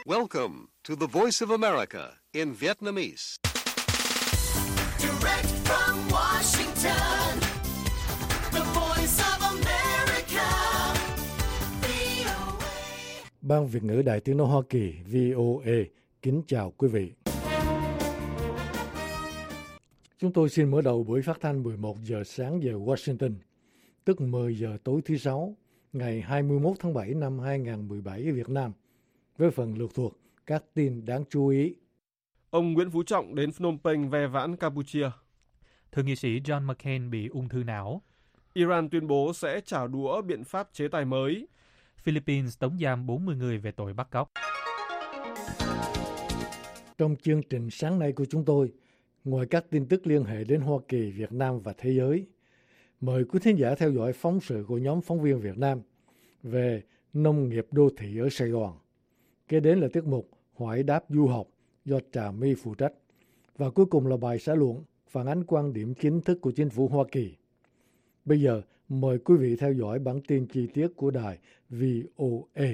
Welcome to the Voice of America in Vietnamese. Direct from Washington, the Voice of America, VOA. Ban Việt ngữ Đài Tiếng nói Hoa Kỳ VOA kính chào quý vị. Chúng tôi xin mở đầu buổi phát thanh 11 giờ sáng giờ Washington, tức 10 giờ tối thứ Sáu, ngày 21 tháng 7 năm 2017 ở Việt Nam, với phần lược thuộc các tin đáng chú ý. Ông Nguyễn Phú Trọng đến Phnom Penh ve vãn Campuchia. Thượng nghị sĩ John McCain bị ung thư não. Iran tuyên bố sẽ trả đũa biện pháp chế tài mới. Philippines tống giam 40 người về tội bắt cóc. Trong chương trình sáng nay của chúng tôi, ngoài các tin tức liên hệ đến Hoa Kỳ, Việt Nam và thế giới, mời quý thính giả theo dõi phóng sự của nhóm phóng viên Việt Nam về nông nghiệp đô thị ở Sài Gòn. Kế đến là tiết mục Hỏi đáp du học do Trà My phụ trách. Và cuối cùng là bài xã luận phản ánh quan điểm chính thức của chính phủ Hoa Kỳ. Bây giờ, mời quý vị theo dõi bản tin chi tiết của đài VOA.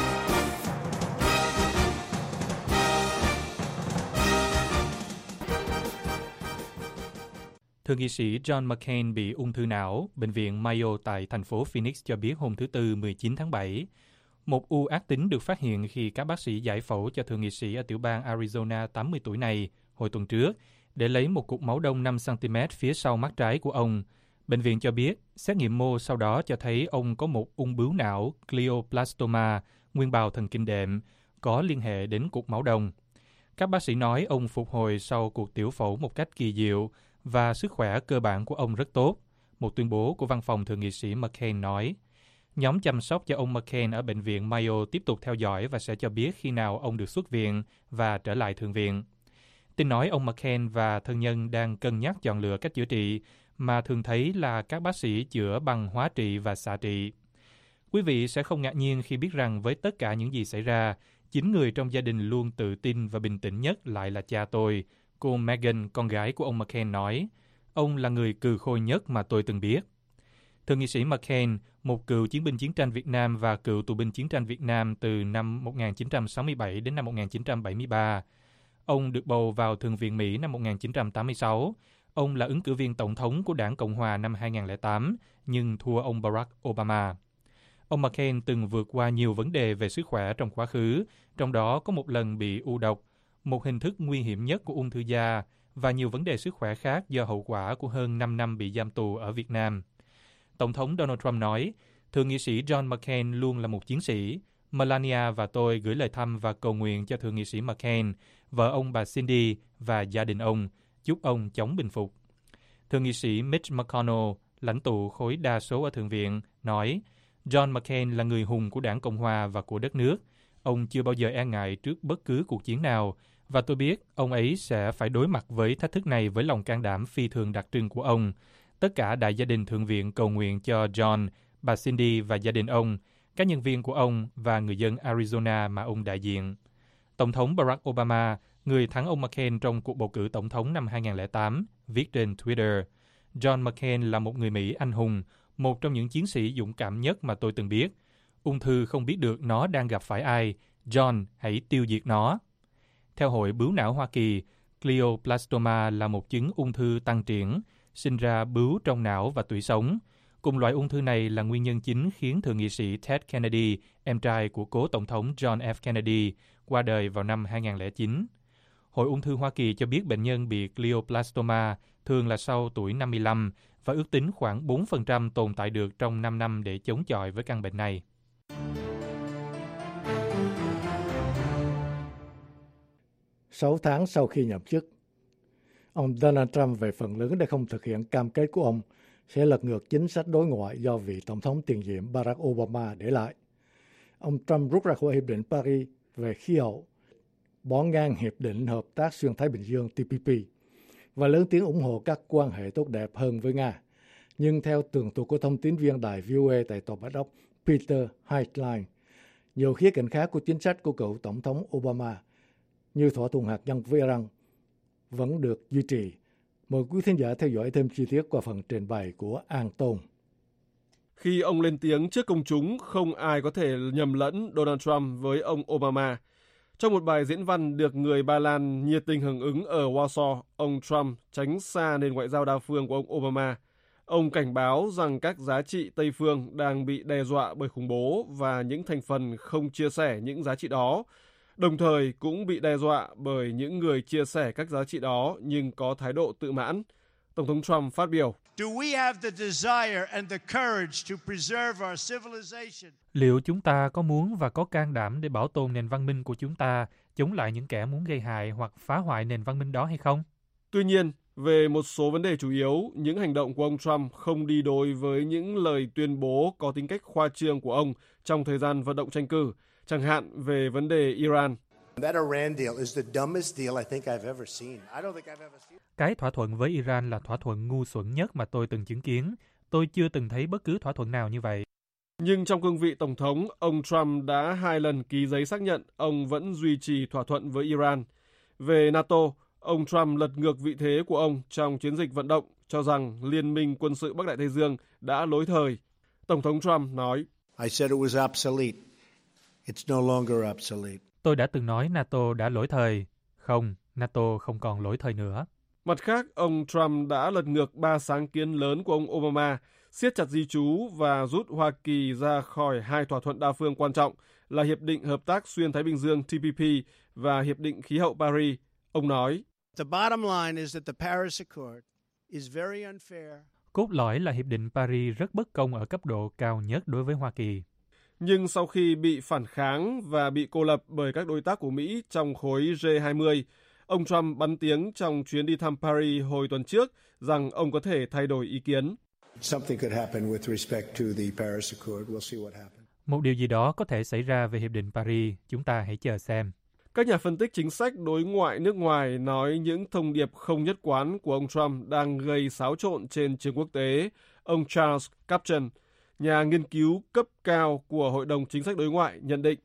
Thượng nghị sĩ John McCain bị ung thư não. Bệnh viện Mayo tại thành phố Phoenix cho biết hôm thứ Tư 19 tháng 7. Một u ác tính được phát hiện khi các bác sĩ giải phẫu cho thượng nghị sĩ ở tiểu bang Arizona 80 tuổi này hồi tuần trước để lấy một cục máu đông 5 cm phía sau mắt trái của ông. Bệnh viện cho biết, xét nghiệm mô sau đó cho thấy ông có một ung bướu não glioblastoma, nguyên bào thần kinh đệm, có liên hệ đến cục máu đông. Các bác sĩ nói ông phục hồi sau cuộc tiểu phẫu một cách kỳ diệu và sức khỏe cơ bản của ông rất tốt, một tuyên bố của văn phòng thượng nghị sĩ McCain nói. Nhóm chăm sóc cho ông McCain ở bệnh viện Mayo tiếp tục theo dõi và sẽ cho biết khi nào ông được xuất viện và trở lại thượng viện. Tin nói ông McCain và thân nhân đang cân nhắc chọn lựa cách chữa trị mà thường thấy là các bác sĩ chữa bằng hóa trị và xạ trị. Quý vị sẽ không ngạc nhiên khi biết rằng với tất cả những gì xảy ra, 9 người trong gia đình luôn tự tin và bình tĩnh nhất lại là cha tôi. Cô Megan, con gái của ông McCain nói, ông là người cừ khôi nhất mà tôi từng biết. Thượng nghị sĩ McCain, một cựu chiến binh chiến tranh Việt Nam và cựu tù binh chiến tranh Việt Nam từ năm 1967 đến năm 1973. Ông được bầu vào Thượng viện Mỹ năm 1986. Ông là ứng cử viên tổng thống của đảng Cộng hòa năm 2008, nhưng thua ông Barack Obama. Ông McCain từng vượt qua nhiều vấn đề về sức khỏe trong quá khứ, trong đó có một lần bị u độc, một hình thức nguy hiểm nhất của ung thư da, và nhiều vấn đề sức khỏe khác do hậu quả của hơn 5 năm bị giam tù ở Việt Nam. Tổng thống Donald Trump nói, Thượng nghị sĩ John McCain luôn là một chiến sĩ. Melania và tôi gửi lời thăm và cầu nguyện cho Thượng nghị sĩ McCain, vợ ông bà Cindy và gia đình ông, chúc ông chóng bình phục. Thượng nghị sĩ Mitch McConnell, lãnh tụ khối đa số ở Thượng viện, nói, John McCain là người hùng của đảng Cộng hòa và của đất nước. Ông chưa bao giờ e ngại trước bất cứ cuộc chiến nào, và tôi biết ông ấy sẽ phải đối mặt với thách thức này với lòng can đảm phi thường đặc trưng của ông. Tất cả đại gia đình Thượng viện cầu nguyện cho John, bà Cindy và gia đình ông, các nhân viên của ông và người dân Arizona mà ông đại diện. Tổng thống Barack Obama, người thắng ông McCain trong cuộc bầu cử tổng thống năm 2008, viết trên Twitter, John McCain là một người Mỹ anh hùng, một trong những chiến sĩ dũng cảm nhất mà tôi từng biết. Ung thư không biết được nó đang gặp phải ai. John, hãy tiêu diệt nó. Theo Hội Bướu não Hoa Kỳ, glioblastoma là một chứng ung thư tăng triển, sinh ra bướu trong não và tủy sống. Cùng loại ung thư này là nguyên nhân chính khiến thượng nghị sĩ Ted Kennedy, em trai của cố tổng thống John F. Kennedy, qua đời vào năm 2009. Hội ung thư Hoa Kỳ cho biết bệnh nhân bị glioblastoma thường là sau tuổi 55 và ước tính khoảng 4% tồn tại được trong 5 năm để chống chọi với căn bệnh này. Sáu tháng sau khi nhậm chức, ông Donald Trump về phần lớn đã không thực hiện cam kết của ông sẽ lật ngược chính sách đối ngoại do vị tổng thống tiền nhiệm Barack Obama để lại. Ông Trump rút ra khỏi Hiệp định Paris về khí hậu, bỏ ngang Hiệp định Hợp tác Xuyên Thái Bình Dương TPP và lớn tiếng ủng hộ các quan hệ tốt đẹp hơn với Nga. Nhưng theo tường thuật của thông tín viên đài VOA tại Tòa Bạch Ốc Peter Heitlein, nhiều khía cạnh khác của chính sách của cựu tổng thống Obama như thỏa thuận hạt nhân với Iran vẫn được duy trì. Mời quý thính giả theo dõi thêm chi tiết qua phần trình bày của An Tôn. Khi ông lên tiếng trước công chúng, không ai có thể nhầm lẫn Donald Trump với ông Obama. Trong một bài diễn văn được người Ba Lan nhiệt tình hưởng ứng ở Warsaw, ông Trump tránh xa nền ngoại giao đa phương của ông Obama. Ông cảnh báo rằng các giá trị Tây phương đang bị đe dọa bởi khủng bố và những thành phần không chia sẻ những giá trị đó, đồng thời cũng bị đe dọa bởi những người chia sẻ các giá trị đó nhưng có thái độ tự mãn. Tổng thống Trump phát biểu: Liệu chúng ta có muốn và có can đảm để bảo tồn nền văn minh của chúng ta, chống lại những kẻ muốn gây hại hoặc phá hoại nền văn minh đó hay không? Tuy nhiên, về một số vấn đề chủ yếu, những hành động của ông Trump không đi đôi với những lời tuyên bố có tính cách khoa trương của ông trong thời gian vận động tranh cử, chẳng hạn về vấn đề Iran. Cái thỏa thuận với Iran là thỏa thuận ngu xuẩn nhất mà tôi từng chứng kiến. Tôi chưa từng thấy bất cứ thỏa thuận nào như vậy. Nhưng trong cương vị Tổng thống, ông Trump đã 2 lần ký giấy xác nhận ông vẫn duy trì thỏa thuận với Iran. Về NATO, ông Trump lật ngược vị thế của ông trong chiến dịch vận động, cho rằng Liên minh quân sự Bắc Đại Tây Dương đã lỗi thời. Tổng thống Trump nói: Tôi đã từng nói NATO đã lỗi thời. Không, NATO không còn lỗi thời nữa. Mặt khác, ông Trump đã lật ngược 3 sáng kiến lớn của ông Obama, siết chặt di trú và rút Hoa Kỳ ra khỏi 2 thỏa thuận đa phương quan trọng là Hiệp định Hợp tác Xuyên Thái Bình Dương TPP và Hiệp định Khí hậu Paris. Ông nói: Cốt lõi là Hiệp định Paris rất bất công ở cấp độ cao nhất đối với Hoa Kỳ. Nhưng sau khi bị phản kháng và bị cô lập bởi các đối tác của Mỹ trong khối G20, ông Trump bắn tiếng trong chuyến đi thăm Paris hồi tuần trước rằng ông có thể thay đổi ý kiến. Một điều gì đó có thể xảy ra về Hiệp định Paris, chúng ta hãy chờ xem. Các nhà phân tích chính sách đối ngoại nước ngoài nói những thông điệp không nhất quán của ông Trump đang gây xáo trộn trên trường quốc tế. Ông Charles Kupchan, nhà nghiên cứu cấp cao của Hội đồng Chính sách Đối ngoại, nhận định: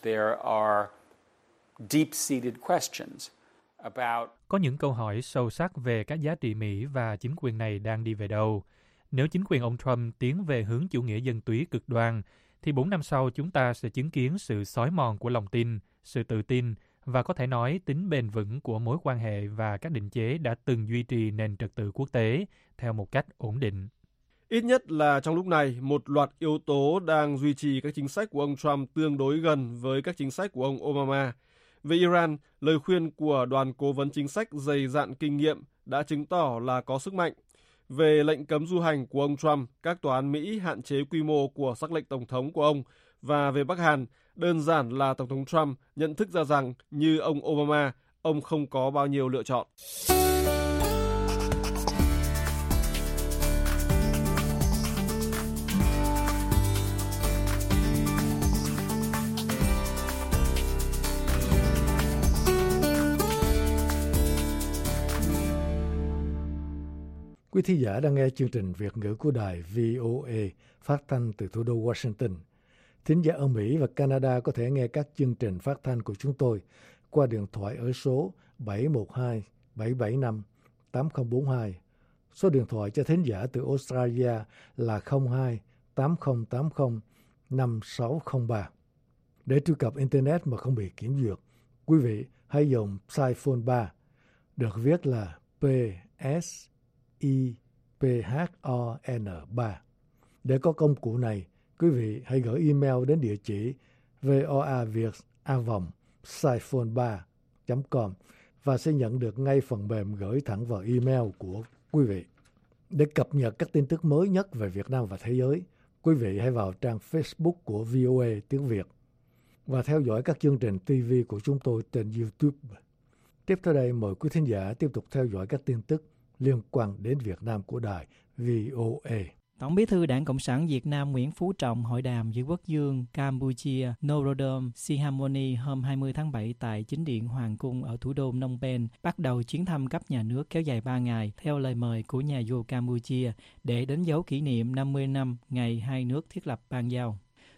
Có những câu hỏi sâu sắc về các giá trị Mỹ và chính quyền này đang đi về đâu. Nếu chính quyền ông Trump tiến về hướng chủ nghĩa dân túy cực đoan, thì 4 năm sau chúng ta sẽ chứng kiến sự xói mòn của lòng tin, sự tự tin và có thể nói tính bền vững của mối quan hệ và các định chế đã từng duy trì nền trật tự quốc tế theo một cách ổn định. Ít nhất là trong lúc này, một loạt yếu tố đang duy trì các chính sách của ông Trump tương đối gần với các chính sách của ông Obama. Về Iran, lời khuyên của đoàn cố vấn chính sách dày dạn kinh nghiệm đã chứng tỏ là có sức mạnh. Về lệnh cấm du hành của ông Trump, các tòa án Mỹ hạn chế quy mô của sắc lệnh tổng thống của ông. Và về Bắc Hàn, đơn giản là Tổng thống Trump nhận thức ra rằng như ông Obama, ông không có bao nhiêu lựa chọn. Quý thính giả đang nghe chương trình Việt ngữ của đài VOA phát thanh từ thủ đô Washington. Thính giả ở Mỹ và Canada có thể nghe các chương trình phát thanh của chúng tôi qua điện thoại ở số 712-775-8042. Số điện thoại cho thính giả từ Australia là 02-8080-5603. Để truy cập Internet mà không bị kiểm duyệt, quý vị hãy dùng Psiphone 3, được viết là PSIPHON3. Để có công cụ này, quý vị hãy gửi email đến địa chỉ voaviet@psiphone3.com và sẽ nhận được ngay phần mềm gửi thẳng vào email của quý vị. Để cập nhật các tin tức mới nhất về Việt Nam và thế giới, quý vị hãy vào trang Facebook của VOA tiếng Việt và theo dõi các chương trình TV của chúng tôi trên YouTube. Tiếp theo đây, mời quý thính giả tiếp tục theo dõi các tin tức liên quan đến Việt Nam của đài VOA. Tổng bí thư Đảng Cộng sản Việt Nam Nguyễn Phú Trọng hội đàm với quốc vương Campuchia Norodom Sihamoni hôm 20 tháng 7 tại chính điện Hoàng cung ở thủ đô Phnom Penh, bắt đầu chuyến thăm cấp nhà nước kéo dài 3 ngày theo lời mời của nhà vua Campuchia để đánh dấu kỷ niệm 50 năm ngày hai nước thiết lập ban giao.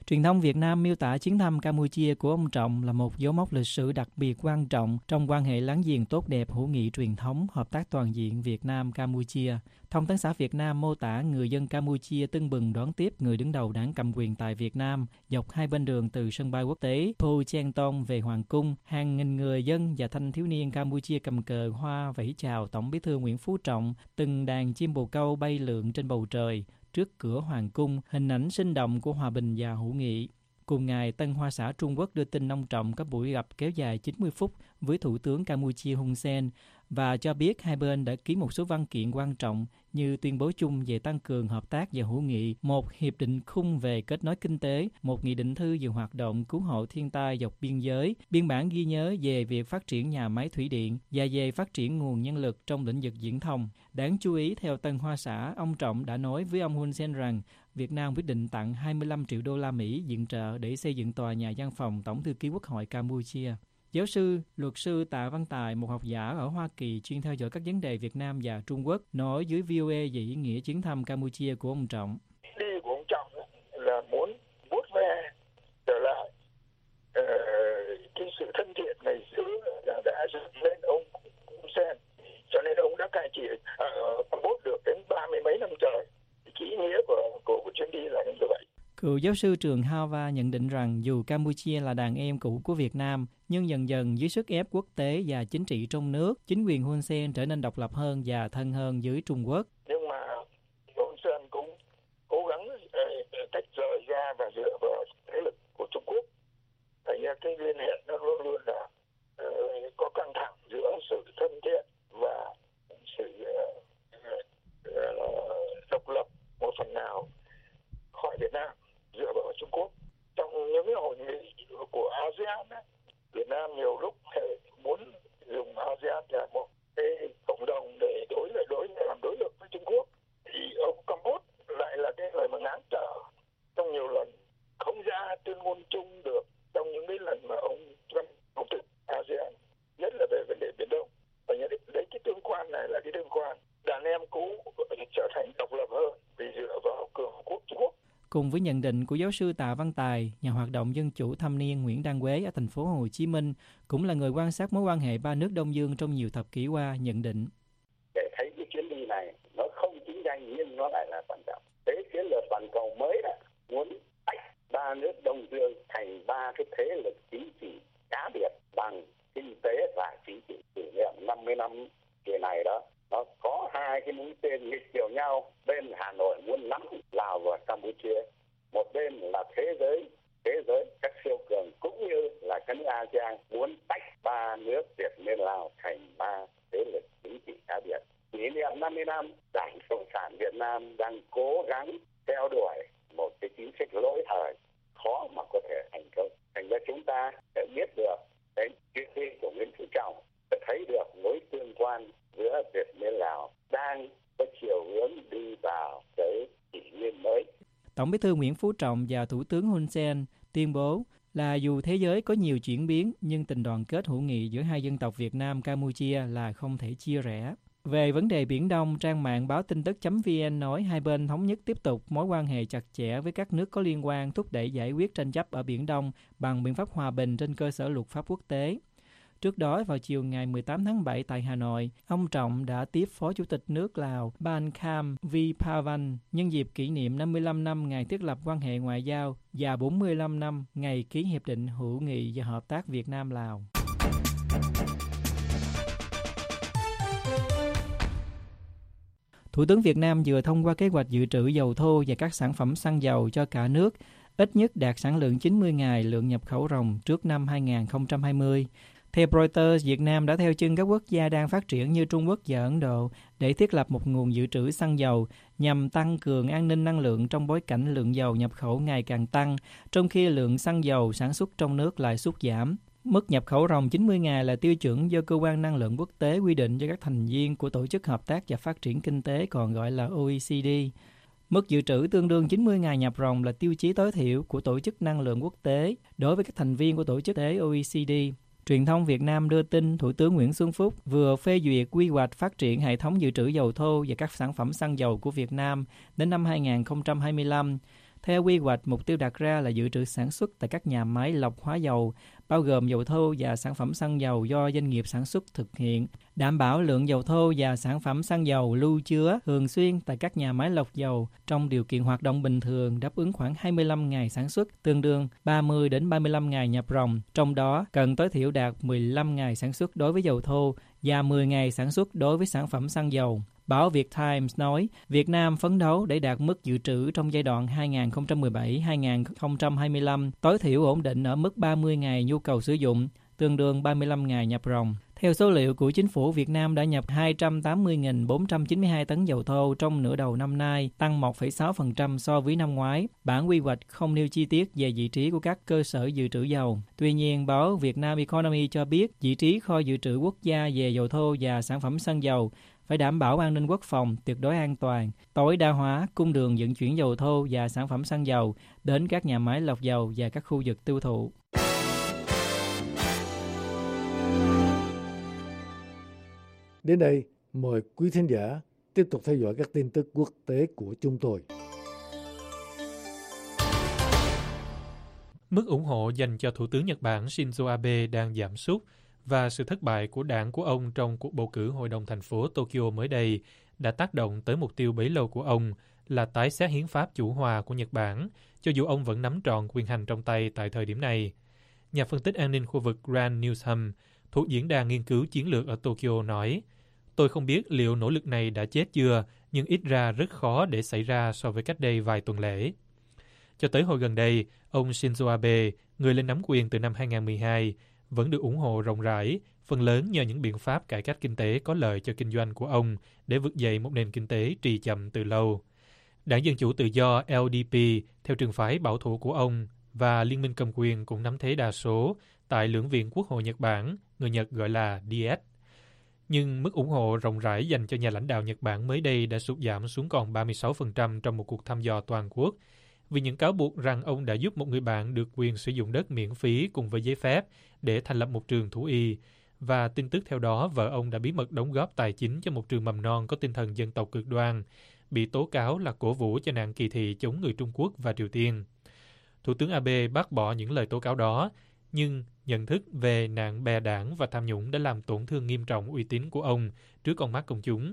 Truyền thông Việt Nam miêu tả chuyến thăm Campuchia của ông Trọng là một dấu mốc lịch sử đặc biệt quan trọng trong quan hệ láng giềng tốt đẹp hữu nghị truyền thống, hợp tác toàn diện Việt Nam-Campuchia. Thông tấn xã Việt Nam mô tả người dân Campuchia tưng bừng đón tiếp người đứng đầu đảng cầm quyền tại Việt Nam dọc hai bên đường từ sân bay quốc tế Po Chen Tong về Hoàng cung. Hàng nghìn người dân và thanh thiếu niên Campuchia cầm cờ hoa vẫy chào Tổng Bí thư Nguyễn Phú Trọng, từng đàn chim bồ câu bay lượn trên bầu trời. Trước cửa Hoàng cung, hình ảnh sinh động của hòa bình và hữu nghị. Cùng ngày, Tân Hoa Xã Trung Quốc đưa tin ông Trọng có buổi gặp kéo dài 90 phút với Thủ tướng Campuchia Hun Sen và cho biết hai bên đã ký một số văn kiện quan trọng như tuyên bố chung về tăng cường hợp tác và hữu nghị, một hiệp định khung về kết nối kinh tế, một nghị định thư về hoạt động cứu hộ thiên tai dọc biên giới, biên bản ghi nhớ về việc phát triển nhà máy thủy điện và về phát triển nguồn nhân lực trong lĩnh vực viễn thông. Đáng chú ý, theo Tân Hoa Xã, ông Trọng đã nói với ông Hun Sen rằng Việt Nam quyết định tặng 25 triệu đô la Mỹ viện trợ để xây dựng tòa nhà văn phòng Tổng thư ký Quốc hội Campuchia. Giáo sư, luật sư Tạ Văn Tài, một học giả ở Hoa Kỳ chuyên theo dõi các vấn đề Việt Nam và Trung Quốc, nói với VOA về ý nghĩa chuyến thăm Campuchia của ông Trọng. Đi của ông Trọng là muốn vuốt ve trở lại cái sự thân thiện ngày xưa đã dựng lên ông Hun Sen, cho nên ông đã cai trị ở Campuchia được đến 30 mấy năm trời. Cái ý nghĩa của chuyến đi là như vậy. Cựu giáo sư trường Harvard nhận định rằng dù Campuchia là đàn em cũ của Việt Nam, nhưng dần dần dưới sức ép quốc tế và chính trị trong nước, chính quyền Hun Sen trở nên độc lập hơn và thân hơn với Trung Quốc. Nhưng mà Hun Sen cũng cố gắng tách rời ra và dựa vào thế lực của Trung Quốc. Thành ra cái liên hệ nó luôn luôn là có căng thẳng giữa sự thân thiện và sự độc lập một phần nào khỏi Việt Nam dựa vào Trung Quốc. Trong những cái hội nghị của ASEAN, Việt Nam nhiều lúc muốn dùng ASEAN là một cái cộng đồng để làm đối lập với Trung Quốc, thì ông Campuchia lại là cái người mà ngáng trở trong nhiều lần không ra tuyên ngôn chung được trong những cái lần mà ông Trump công thực ASEAN, nhất là về vấn đề Biển Đông. Và đấy cái tương quan này là cái tương quan đàn em cũ trở thành độc lập hơn vì dựa vào cường quốc Trung Quốc. Cùng với nhận định của giáo sư Tạ Văn Tài, nhà hoạt động dân chủ thâm niên Nguyễn Đăng Quế ở thành phố Hồ Chí Minh, cũng là người quan sát mối quan hệ ba nước Đông Dương trong nhiều thập kỷ qua, nhận định. Để thấy cái chuyến đi này nó không chính danh nhưng nó lại là quan trọng. Thế chiến lược toàn cầu mới là muốn tách ba nước Đông Dương thành ba cái thế lực chính trị cá biệt bằng kinh tế và chính trị. Kỷ niệm 50 năm kỳ này đó, nó có hai cái mũi tên nghịch chiều nhau. Bên Hà Nội muốn nắm Lào và Campuchia, một bên là thế giới các siêu cường cũng như là các nước ASEAN muốn tách ba nước Việt Nam Lào thành ba thế lực chính trị cá biệt. Kỷ niệm 50 năm, Đảng Cộng sản Việt Nam đang cố gắng theo đuổi một cái chính sách lỗi thời khó mà có thể thành công. Thành ra chúng ta sẽ biết được cái chuyến đi của Nguyễn Phú Trọng, sẽ thấy được mối tương quan giữa Việt Nam Lào đang có chiều hướng đi vào cái kỷ nguyên mới. Tổng Bí thư Nguyễn Phú Trọng và Thủ tướng Hun Sen tuyên bố là dù thế giới có nhiều chuyển biến, nhưng tình đoàn kết hữu nghị giữa hai dân tộc Việt Nam Campuchia là không thể chia rẽ. Về vấn đề Biển Đông, trang mạng báo tin tức.vn nói hai bên thống nhất tiếp tục mối quan hệ chặt chẽ với các nước có liên quan, thúc đẩy giải quyết tranh chấp ở Biển Đông bằng biện pháp hòa bình trên cơ sở luật pháp quốc tế. Trước đó, vào chiều ngày 18 tháng 7 tại Hà Nội, ông Trọng đã tiếp Phó Chủ tịch nước Lào Ban Kham Vipavan nhân dịp kỷ niệm 55 năm ngày thiết lập quan hệ ngoại giao và 45 năm ngày ký Hiệp định hữu nghị và hợp tác Việt Nam-Lào. Thủ tướng Việt Nam vừa thông qua kế hoạch dự trữ dầu thô và các sản phẩm xăng dầu cho cả nước, ít nhất đạt sản lượng 90 ngày lượng nhập khẩu ròng trước năm 2020. Theo Reuters, Việt Nam đã theo chân các quốc gia đang phát triển như Trung Quốc và Ấn Độ để thiết lập một nguồn dự trữ xăng dầu nhằm tăng cường an ninh năng lượng trong bối cảnh lượng dầu nhập khẩu ngày càng tăng, trong khi lượng xăng dầu sản xuất trong nước lại sút giảm. Mức nhập khẩu ròng 90 ngày là tiêu chuẩn do Cơ quan Năng lượng Quốc tế quy định cho các thành viên của Tổ chức Hợp tác và Phát triển Kinh tế, còn gọi là OECD. Mức dự trữ tương đương 90 ngày nhập ròng là tiêu chí tối thiểu của Tổ chức Năng lượng Quốc tế đối với các thành viên của Tổ chức Quốc tế OECD. Truyền thông Việt Nam đưa tin Thủ tướng Nguyễn Xuân Phúc vừa phê duyệt quy hoạch phát triển hệ thống dự trữ dầu thô và các sản phẩm xăng dầu của Việt Nam đến năm 2025. Theo quy hoạch, mục tiêu đặt ra là dự trữ sản xuất tại các nhà máy lọc hóa dầu, bao gồm dầu thô và sản phẩm xăng dầu do doanh nghiệp sản xuất thực hiện, đảm bảo lượng dầu thô và sản phẩm xăng dầu lưu chứa thường xuyên tại các nhà máy lọc dầu trong điều kiện hoạt động bình thường, đáp ứng khoảng 25 ngày sản xuất, tương đương 30 đến 35 ngày nhập ròng, trong đó cần tối thiểu đạt 15 ngày sản xuất đối với dầu thô và 10 ngày sản xuất đối với sản phẩm xăng dầu. Báo Việt Times nói, Việt Nam phấn đấu để đạt mức dự trữ trong giai đoạn 2017-2025 tối thiểu ổn định ở mức 30 ngày nhu cầu sử dụng, tương đương 35 ngày nhập ròng. Theo số liệu của chính phủ, Việt Nam đã nhập 280.492 tấn dầu thô trong nửa đầu năm nay, tăng 1,6% so với năm ngoái. Bản quy hoạch không nêu chi tiết về vị trí của các cơ sở dự trữ dầu. Tuy nhiên, báo Việt Nam Economy cho biết vị trí kho dự trữ quốc gia về dầu thô và sản phẩm xăng dầu phải đảm bảo an ninh quốc phòng, tuyệt đối an toàn, tối đa hóa cung đường vận chuyển dầu thô và sản phẩm xăng dầu đến các nhà máy lọc dầu và các khu vực tiêu thụ. Đến đây, mời quý thính giả tiếp tục theo dõi các tin tức quốc tế của chúng tôi. Mức ủng hộ dành cho Thủ tướng Nhật Bản Shinzo Abe đang giảm sút và sự thất bại của đảng của ông trong cuộc bầu cử Hội đồng thành phố Tokyo mới đây đã tác động tới mục tiêu bấy lâu của ông là tái xét hiến pháp chủ hòa của Nhật Bản, cho dù ông vẫn nắm trọn quyền hành trong tay tại thời điểm này. Nhà phân tích an ninh khu vực Grant Newsham thuộc Diễn đàn Nghiên cứu Chiến lược ở Tokyo nói, tôi không biết liệu nỗ lực này đã chết chưa, nhưng ít ra rất khó để xảy ra so với cách đây vài tuần lễ. Cho tới hồi gần đây, ông Shinzo Abe, người lên nắm quyền từ năm 2012, vẫn được ủng hộ rộng rãi, phần lớn nhờ những biện pháp cải cách kinh tế có lợi cho kinh doanh của ông để vực dậy một nền kinh tế trì chậm từ lâu. Đảng Dân Chủ Tự Do LDP, theo trường phái bảo thủ của ông, và Liên minh cầm quyền cũng nắm thế đa số tại lưỡng viện Quốc hội Nhật Bản, người Nhật gọi là DS. Nhưng mức ủng hộ rộng rãi dành cho nhà lãnh đạo Nhật Bản mới đây đã sụt giảm xuống còn 36% trong một cuộc thăm dò toàn quốc, vì những cáo buộc rằng ông đã giúp một người bạn được quyền sử dụng đất miễn phí cùng với giấy phép để thành lập một trường thú y, và tin tức theo đó vợ ông đã bí mật đóng góp tài chính cho một trường mầm non có tinh thần dân tộc cực đoan, bị tố cáo là cổ vũ cho nạn kỳ thị chống người Trung Quốc và Triều Tiên. Thủ tướng Abe bác bỏ những lời tố cáo đó, nhưng nhận thức về nạn bè đảng và tham nhũng đã làm tổn thương nghiêm trọng uy tín của ông trước con mắt công chúng.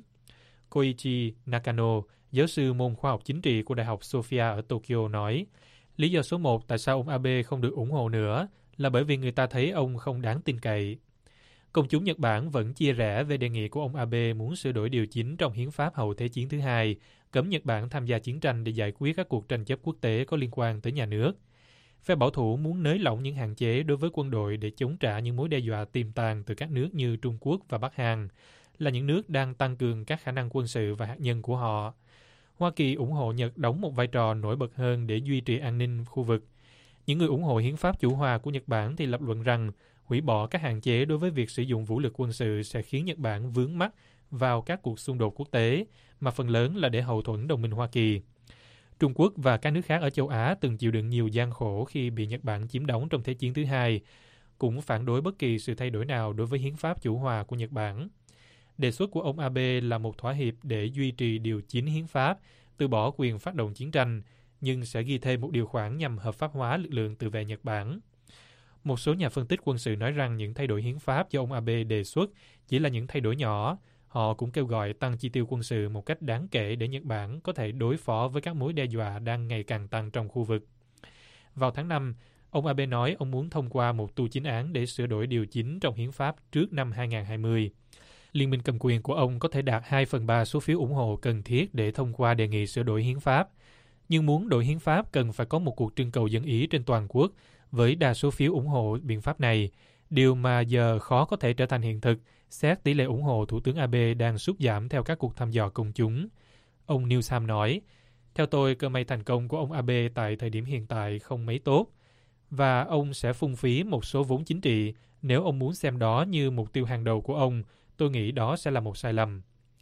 Koichi Nakano, giáo sư môn khoa học chính trị của Đại học Sophia ở Tokyo nói, lý do số 1 tại sao ông Abe không được ủng hộ nữa là bởi vì người ta thấy ông không đáng tin cậy. Công chúng Nhật Bản vẫn chia rẽ về đề nghị của ông Abe muốn sửa đổi điều 9 trong hiến pháp hậu Thế chiến thứ hai, cấm Nhật Bản tham gia chiến tranh để giải quyết các cuộc tranh chấp quốc tế có liên quan tới nhà nước. Phe bảo thủ muốn nới lỏng những hạn chế đối với quân đội để chống trả những mối đe dọa tiềm tàng từ các nước như Trung Quốc và Bắc Hàn, là những nước đang tăng cường các khả năng quân sự và hạt nhân của họ. Hoa Kỳ ủng hộ Nhật đóng một vai trò nổi bật hơn để duy trì an ninh khu vực. Những người ủng hộ hiến pháp chủ hòa của Nhật Bản thì lập luận rằng hủy bỏ các hạn chế đối với việc sử dụng vũ lực quân sự sẽ khiến Nhật Bản vướng mắc vào các cuộc xung đột quốc tế, mà phần lớn là để hậu thuẫn đồng minh Hoa Kỳ. Trung Quốc và các nước khác ở châu Á từng chịu đựng nhiều gian khổ khi bị Nhật Bản chiếm đóng trong Thế chiến thứ hai, cũng phản đối bất kỳ sự thay đổi nào đối với hiến pháp chủ hòa của Nhật Bản. Đề xuất của ông Abe là một thỏa hiệp để duy trì điều 9 hiến pháp, từ bỏ quyền phát động chiến tranh, nhưng sẽ ghi thêm một điều khoản nhằm hợp pháp hóa lực lượng tự vệ Nhật Bản. Một số nhà phân tích quân sự nói rằng những thay đổi hiến pháp do ông Abe đề xuất chỉ là những thay đổi nhỏ. Họ cũng kêu gọi tăng chi tiêu quân sự một cách đáng kể để Nhật Bản có thể đối phó với các mối đe dọa đang ngày càng tăng trong khu vực. Vào tháng 5, ông Abe nói ông muốn thông qua một tu chính án để sửa đổi điều 9 trong hiến pháp trước năm 2020. Liên minh cầm quyền của ông có thể đạt 2/3 số phiếu ủng hộ cần thiết để thông qua đề nghị sửa đổi hiến pháp. Nhưng muốn đổi hiến pháp cần phải có một cuộc trưng cầu dân ý trên toàn quốc với đa số phiếu ủng hộ biện pháp này, điều mà giờ khó có thể trở thành hiện thực, xét tỷ lệ ủng hộ Thủ tướng Abe đang sút giảm theo các cuộc thăm dò công chúng. Ông Newsham nói, theo tôi, cơ may thành công của ông Abe tại thời điểm hiện tại không mấy tốt, và ông sẽ phung phí một số vốn chính trị. Nếu ông muốn xem đó như mục tiêu hàng đầu của ông, tôi nghĩ đó sẽ là một sai lầm.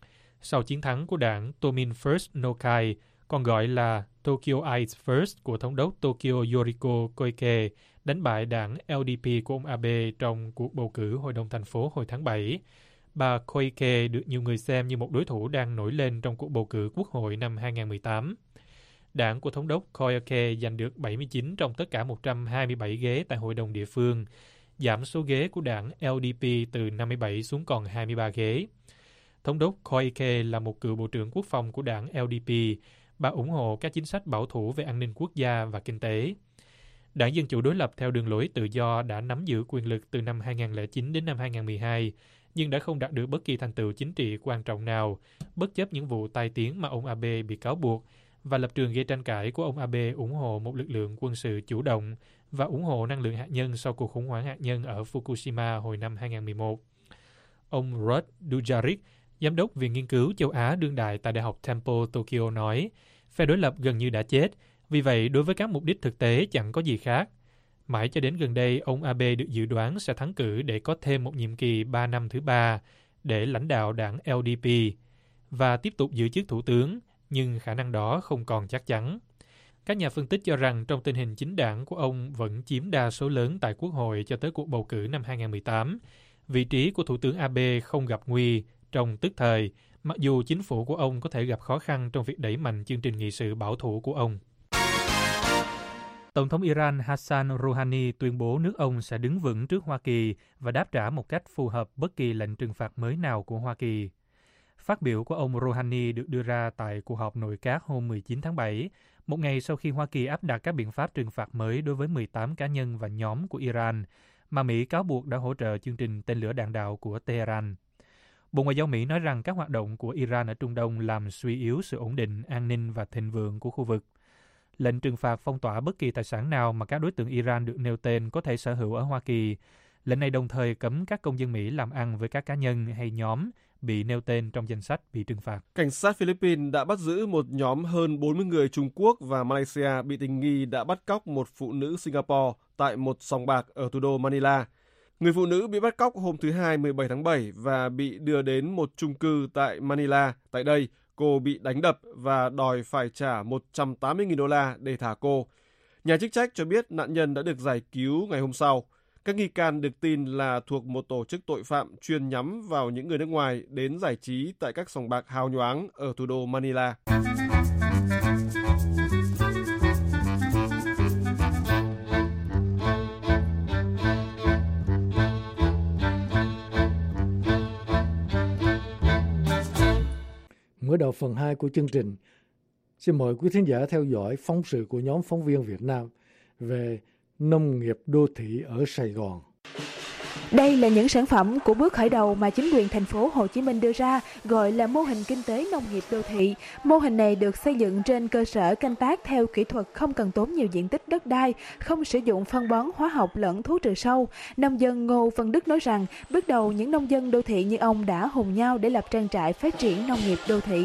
Sau chiến thắng của đảng Tomin First Nokai, còn gọi là Tokyo Eyes First của thống đốc Tokyo Yoriko Koike, đánh bại đảng LDP của ông Abe trong cuộc bầu cử Hội đồng thành phố hồi tháng 7. Bà Koike được nhiều người xem như một đối thủ đang nổi lên trong cuộc bầu cử quốc hội năm 2018. đảng của thống đốc Koike giành được 79 trong tất cả 127 ghế tại hội đồng địa phương, giảm số ghế của đảng LDP từ 57 xuống còn 23 ghế. Thống đốc Koike là một cựu bộ trưởng quốc phòng của đảng LDP. Bà ủng hộ các chính sách bảo thủ về an ninh quốc gia và kinh tế. Đảng Dân Chủ đối lập theo đường lối tự do đã nắm giữ quyền lực từ năm 2009 đến năm 2012, nhưng đã không đạt được bất kỳ thành tựu chính trị quan trọng nào, bất chấp những vụ tai tiếng mà ông Abe bị cáo buộc, và lập trường gây tranh cãi của ông Abe ủng hộ một lực lượng quân sự chủ động và ủng hộ năng lượng hạt nhân sau cuộc khủng hoảng hạt nhân ở Fukushima hồi năm 2011. Ông Rod Dujaric, giám đốc Viện Nghiên cứu Châu Á đương đại tại Đại học Temple, Tokyo nói, phe đối lập gần như đã chết, vì vậy đối với các mục đích thực tế chẳng có gì khác. Mãi cho đến gần đây, ông Abe được dự đoán sẽ thắng cử để có thêm một nhiệm kỳ 3 năm thứ 3 để lãnh đạo đảng LDP và tiếp tục giữ chức thủ tướng, nhưng khả năng đó không còn chắc chắn. Các nhà phân tích cho rằng trong tình hình chính đảng của ông vẫn chiếm đa số lớn tại Quốc hội cho tới cuộc bầu cử năm 2018, vị trí của Thủ tướng Abe không gặp nguy trong tức thời, mặc dù chính phủ của ông có thể gặp khó khăn trong việc đẩy mạnh chương trình nghị sự bảo thủ của ông. Tổng thống Iran Hassan Rouhani tuyên bố nước ông sẽ đứng vững trước Hoa Kỳ và đáp trả một cách phù hợp bất kỳ lệnh trừng phạt mới nào của Hoa Kỳ. Phát biểu của ông Rouhani được đưa ra tại cuộc họp nội các hôm 19 tháng 7, một ngày sau khi Hoa Kỳ áp đặt các biện pháp trừng phạt mới đối với 18 cá nhân và nhóm của Iran, mà Mỹ cáo buộc đã hỗ trợ chương trình tên lửa đạn đạo của Tehran. Bộ Ngoại giao Mỹ nói rằng các hoạt động của Iran ở Trung Đông làm suy yếu sự ổn định, an ninh và thịnh vượng của khu vực. Lệnh trừng phạt phong tỏa bất kỳ tài sản nào mà các đối tượng Iran được nêu tên có thể sở hữu ở Hoa Kỳ. Lệnh này đồng thời cấm các công dân Mỹ làm ăn với các cá nhân hay nhóm bị nêu tên trong danh sách bị trừng phạt. Cảnh sát Philippines đã bắt giữ một nhóm hơn 40 người Trung Quốc và Malaysia bị tình nghi đã bắt cóc một phụ nữ Singapore tại một sòng bạc ở thủ đô Manila. Người phụ nữ bị bắt cóc hôm thứ Hai 17 tháng 7 và bị đưa đến một chung cư tại Manila. Tại đây, cô bị đánh đập và đòi phải trả 180.000 đô la để thả cô. Nhà chức trách cho biết nạn nhân đã được giải cứu ngày hôm sau. Các nghi can được tin là thuộc một tổ chức tội phạm chuyên nhắm vào những người nước ngoài đến giải trí tại các sòng bạc hào nhoáng ở thủ đô Manila. Mở đầu phần 2 của chương trình, xin mời quý thính giả theo dõi phóng sự của nhóm phóng viên Việt Nam về nông nghiệp đô thị ở Sài Gòn. Đây là những sản phẩm của bước khởi đầu mà chính quyền thành phố Hồ Chí Minh đưa ra, gọi là mô hình kinh tế nông nghiệp đô thị. Mô hình này được xây dựng trên cơ sở canh tác theo kỹ thuật không cần tốn nhiều diện tích đất đai, không sử dụng phân bón hóa học lẫn thuốc trừ sâu. Nông dân Ngô Văn Đức nói rằng, bước đầu những nông dân đô thị như ông đã hùng nhau để lập trang trại phát triển nông nghiệp đô thị.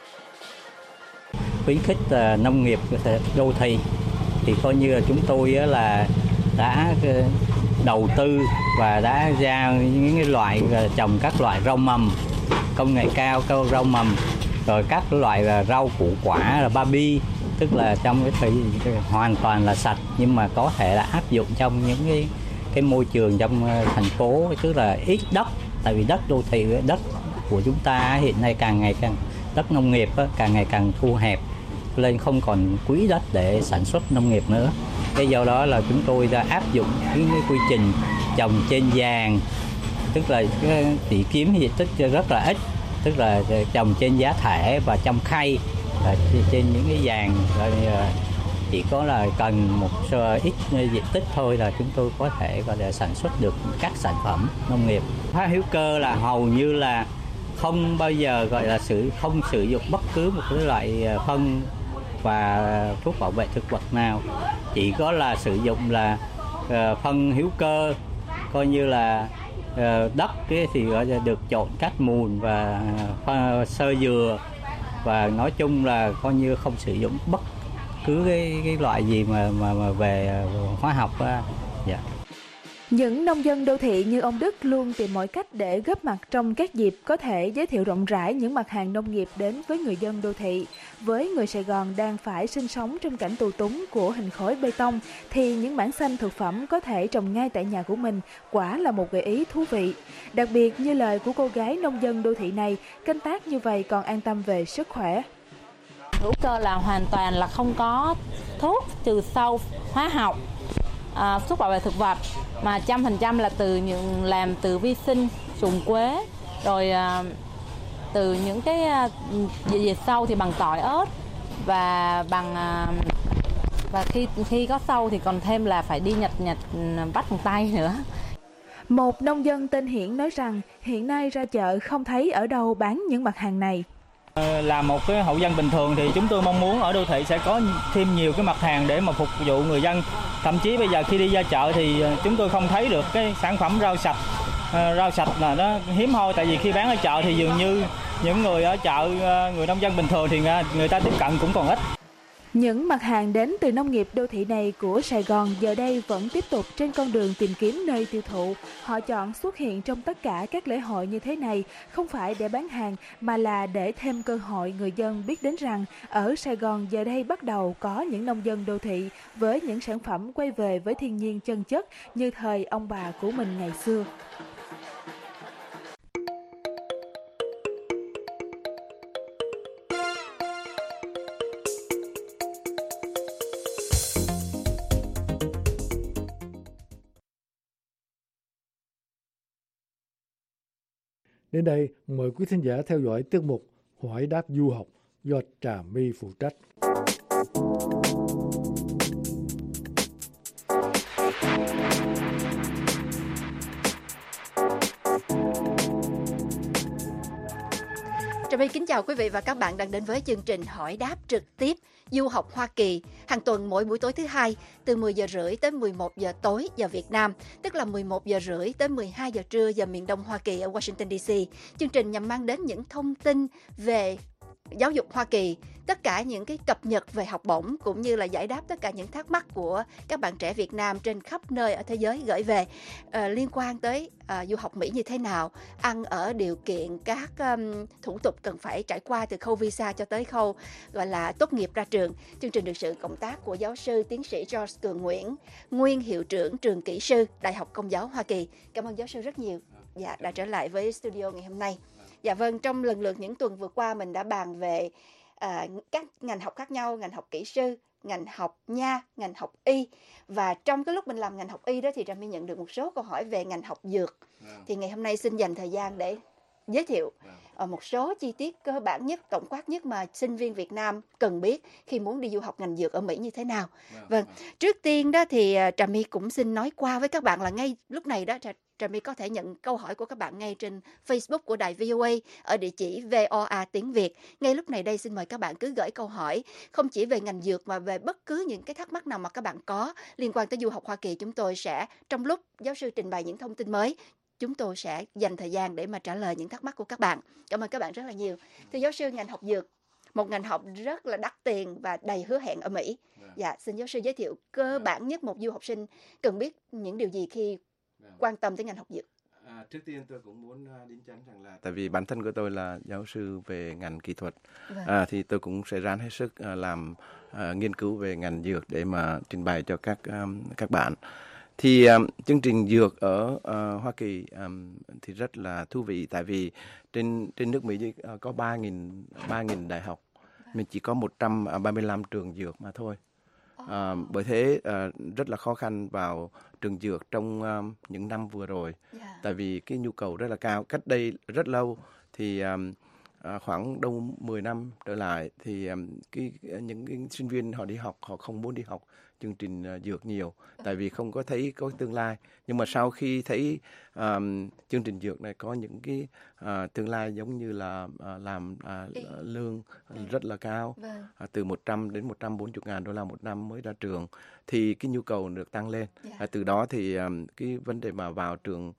Khuyến khích nông nghiệp đô thị thì coi như là chúng tôi là đã đầu tư và đã ra những loại trồng các loại rau mầm công nghệ cao, rau mầm, rồi các loại rau củ quả là baby, tức là trong cái thời hoàn toàn là sạch nhưng mà có thể là áp dụng trong những cái môi trường trong thành phố, tức là ít đất, tại vì đất đô thị, đất của chúng ta hiện nay càng ngày càng đất nông nghiệp càng ngày càng thu hẹp lên, không còn quỹ đất để sản xuất nông nghiệp nữa. Cái do đó là chúng tôi đã áp dụng những cái quy trình trồng trên giàn, tức là chỉ kiếm diện tích rất là ít, tức là trồng trên giá thể và trong khay trên những cái giàn, chỉ có là cần một ít diện tích thôi là chúng tôi có thể gọi là sản xuất được các sản phẩm nông nghiệp. Hóa hữu cơ là hầu như là không bao giờ gọi là không sử dụng bất cứ một cái loại phân và thuốc bảo vệ thực vật nào, chỉ có là sử dụng là phân hữu cơ, coi như là đất thì gọi là được trộn cát mùn và xơ dừa, và nói chung là coi như không sử dụng bất cứ cái loại gì mà về hóa học. Dạ. Những nông dân đô thị như ông Đức luôn tìm mọi cách để góp mặt trong các dịp có thể giới thiệu rộng rãi những mặt hàng nông nghiệp đến với người dân đô thị. Với người Sài Gòn đang phải sinh sống trong cảnh tù túng của hình khối bê tông, thì những mảng xanh thực phẩm có thể trồng ngay tại nhà của mình quả là một gợi ý thú vị. Đặc biệt như lời của cô gái nông dân đô thị này, canh tác như vậy còn an tâm về sức khỏe. hữu cơ là hoàn toàn là không có thuốc trừ sâu hóa học, thuốc bảo vệ thực vật, mà 100% là làm từ vi sinh, trùng quế, rồi từ những cái diệt sâu thì bằng tỏi ớt và khi có sâu thì còn thêm là phải đi nhặt bắt bằng tay nữa. Một nông dân tên Hiển nói rằng hiện nay ra chợ không thấy ở đâu bán những mặt hàng này. Là một cái hộ dân bình thường thì chúng tôi mong muốn ở đô thị sẽ có thêm nhiều cái mặt hàng để mà phục vụ người dân. Thậm chí bây giờ khi đi ra chợ thì chúng tôi không thấy được cái sản phẩm rau sạch. Rau sạch là nó hiếm hoi, tại vì khi bán ở chợ thì dường như những người ở chợ, người nông dân bình thường thì người ta tiếp cận cũng còn ít. Những mặt hàng đến từ nông nghiệp đô thị này của Sài Gòn giờ đây vẫn tiếp tục trên con đường tìm kiếm nơi tiêu thụ. Họ chọn xuất hiện trong tất cả các lễ hội như thế này không phải để bán hàng mà là để thêm cơ hội người dân biết đến rằng ở Sài Gòn giờ đây bắt đầu có những nông dân đô thị với những sản phẩm quay về với thiên nhiên chân chất như thời ông bà của mình ngày xưa. Đến đây, mời quý thính giả theo dõi tiết mục Hỏi đáp du học do Trà My phụ trách. Trà My kính chào quý vị và các bạn đang đến với chương trình Hỏi đáp trực tiếp du học Hoa Kỳ hàng tuần mỗi buổi tối thứ Hai từ 10 giờ rưỡi tới 11 giờ tối giờ Việt Nam, tức là 11 giờ rưỡi tới 12 giờ trưa giờ miền Đông Hoa Kỳ ở Washington DC. Chương trình nhằm mang đến những thông tin về giáo dục Hoa Kỳ, tất cả những cái cập nhật về học bổng cũng như là giải đáp tất cả những thắc mắc của các bạn trẻ Việt Nam trên khắp nơi ở thế giới gửi về liên quan tới du học Mỹ như thế nào, ăn ở điều kiện, các thủ tục cần phải trải qua từ khâu visa cho tới khâu gọi là tốt nghiệp ra trường. Chương trình được sự cộng tác của giáo sư tiến sĩ George Cường Nguyễn, nguyên hiệu trưởng trường kỹ sư Đại học Công giáo Hoa Kỳ. Cảm ơn giáo sư rất nhiều đã trở lại với studio ngày hôm nay. Dạ vâng, trong lần lượt những tuần vừa qua mình đã bàn về các ngành học khác nhau, ngành học kỹ sư, ngành học nha, ngành học y. Và trong cái lúc mình làm ngành học y đó thì Trà My nhận được một số câu hỏi về ngành học dược. Thì ngày hôm nay xin dành thời gian để giới thiệu một số chi tiết cơ bản nhất, tổng quát nhất mà sinh viên Việt Nam cần biết khi muốn đi du học ngành dược ở Mỹ như thế nào. Vâng, trước tiên đó thì Trà My cũng xin nói qua với các bạn là ngay lúc này đó Trà My có thể nhận câu hỏi của các bạn ngay trên Facebook của đài VOA ở địa chỉ VOA tiếng Việt. Ngay lúc này đây xin mời các bạn cứ gửi câu hỏi không chỉ về ngành dược mà về bất cứ những cái thắc mắc nào mà các bạn có liên quan tới du học Hoa Kỳ. Chúng tôi sẽ trong lúc giáo sư trình bày những thông tin mới, chúng tôi sẽ dành thời gian để mà trả lời những thắc mắc của các bạn. Cảm ơn các bạn rất là nhiều. Thưa giáo sư, ngành học dược, một ngành học rất là đắt tiền và đầy hứa hẹn ở Mỹ. Dạ, xin giáo sư giới thiệu cơ bản nhất một du học sinh cần biết những điều gì khi quan tâm tới ngành học dược. Trước tiên tôi cũng muốn đính chính rằng là tại vì bản thân của tôi là giáo sư về ngành kỹ thuật, thì tôi cũng sẽ ráng hết sức làm nghiên cứu về ngành dược để mà trình bày cho các bạn. Thì chương trình dược ở Hoa Kỳ thì rất là thú vị, tại vì trên nước Mỹ có 3.000 đại học, mình chỉ có 135 trường dược mà thôi. Bởi thế rất là khó khăn vào trường dược trong những năm vừa rồi, tại vì cái nhu cầu rất là cao. Cách đây rất lâu thì khoảng đâu 10 năm trở lại thì những cái sinh viên họ đi học, họ không muốn đi học chương trình dược nhiều, tại vì không có thấy có tương lai. Nhưng mà sau khi thấy chương trình dược này có những cái tương lai giống như là làm lương rất là cao, từ 100 đến 140 ngàn đô la một năm mới ra trường, thì cái nhu cầu được tăng lên. Từ đó thì cái vấn đề mà vào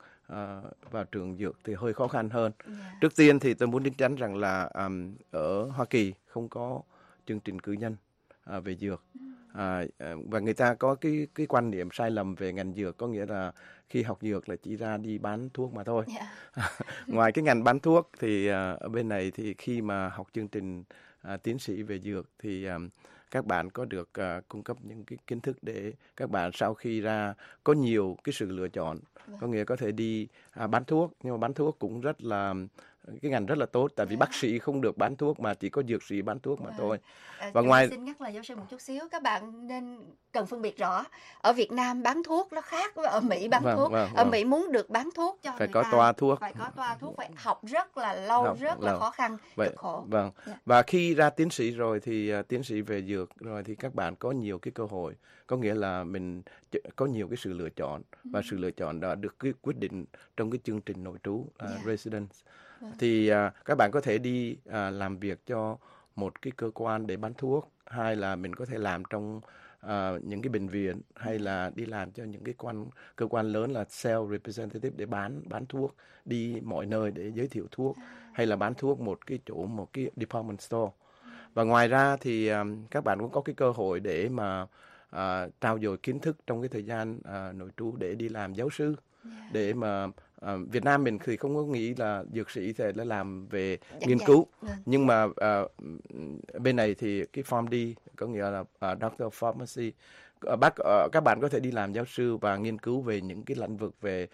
trường dược thì hơi khó khăn hơn. Trước tiên thì tôi muốn đính chính rằng là ở Hoa Kỳ không có chương trình cử nhân về dược. Và người ta có cái quan niệm sai lầm về ngành dược, có nghĩa là khi học dược là chỉ ra đi bán thuốc mà thôi. Ngoài cái ngành bán thuốc thì ở bên này thì khi mà học chương trình tiến sĩ về dược thì các bạn có được cung cấp những cái kiến thức để các bạn sau khi ra có nhiều cái sự lựa chọn. Có nghĩa có thể đi bán thuốc, nhưng mà bán thuốc cũng rất là cái ngành rất là tốt, tại vì bác sĩ không được bán thuốc mà chỉ có dược sĩ bán thuốc mà thôi. Và ngoài xin nhắc lời giáo sư một chút xíu, các bạn nên cần phân biệt rõ, ở Việt Nam bán thuốc nó khác với ở Mỹ bán thuốc. Ở Mỹ muốn được bán thuốc cho phải người có ta, toa thuốc, phải có toa thuốc, phải học rất là lâu, rất là khó khăn, cực khổ. Và khi ra tiến sĩ rồi thì tiến sĩ về dược rồi thì các bạn có nhiều cái cơ hội, có nghĩa là mình có nhiều cái sự lựa chọn, và sự lựa chọn đó được quyết định trong cái chương trình nội trú residence. Thì các bạn có thể đi làm việc cho một cái cơ quan để bán thuốc, hay là mình có thể làm trong những cái bệnh viện, hay là đi làm cho những cái cơ quan lớn là sales representative để bán thuốc, đi mọi nơi để giới thiệu thuốc, hay là bán thuốc một cái department store. Và ngoài ra thì các bạn cũng có cái cơ hội để mà trau dồi kiến thức trong cái thời gian nội trú để đi làm giáo sư. Để mà Việt Nam mình thì không có nghĩ là dược sĩ sẽ là làm về nghiên cứu, nhưng mà bên này thì cái PharmD có nghĩa là Doctor of Pharmacy, các bạn có thể đi làm giáo sư và nghiên cứu về những cái lĩnh vực về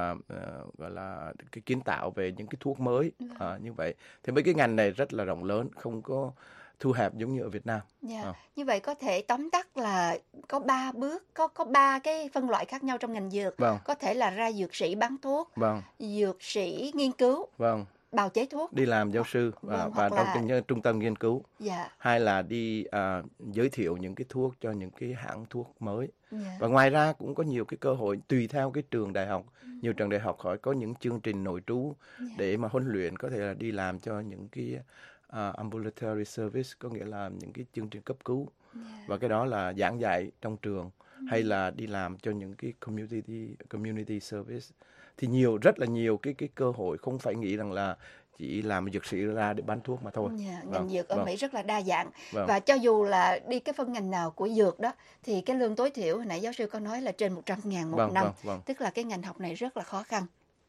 gọi là cái kiến tạo về những cái thuốc mới như vậy. Thì mấy cái ngành này rất là rộng lớn, không có thu hẹp giống như ở Việt Nam. Như vậy có thể tóm tắt là có 3 bước, có 3 cái phân loại khác nhau trong ngành dược. Có thể là ra dược sĩ bán thuốc, dược sĩ nghiên cứu, bào chế thuốc, đi làm giáo sư và trong cái trung tâm nghiên cứu, hay là đi giới thiệu những cái thuốc cho những cái hãng thuốc mới. Và ngoài ra cũng có nhiều cái cơ hội tùy theo cái trường đại học. Nhiều trường đại học họ có những chương trình nội trú để mà huấn luyện, có thể là đi làm cho những cái ambulatory service, có nghĩa là những cái chương trình cấp cứu, và cái đó là giảng dạy trong trường, hay là đi làm cho những cái community service. Thì rất là nhiều cái cơ hội, không phải nghĩ rằng là chỉ làm dược sĩ ra để bán thuốc mà thôi. Ngành dược ở Mỹ rất là đa dạng. Và cho dù là đi cái phân ngành nào của dược đó, thì cái lương tối thiểu hồi nãy giáo sư có nói là trên 100.000 một năm. Tức là cái ngành học này rất là khó khăn.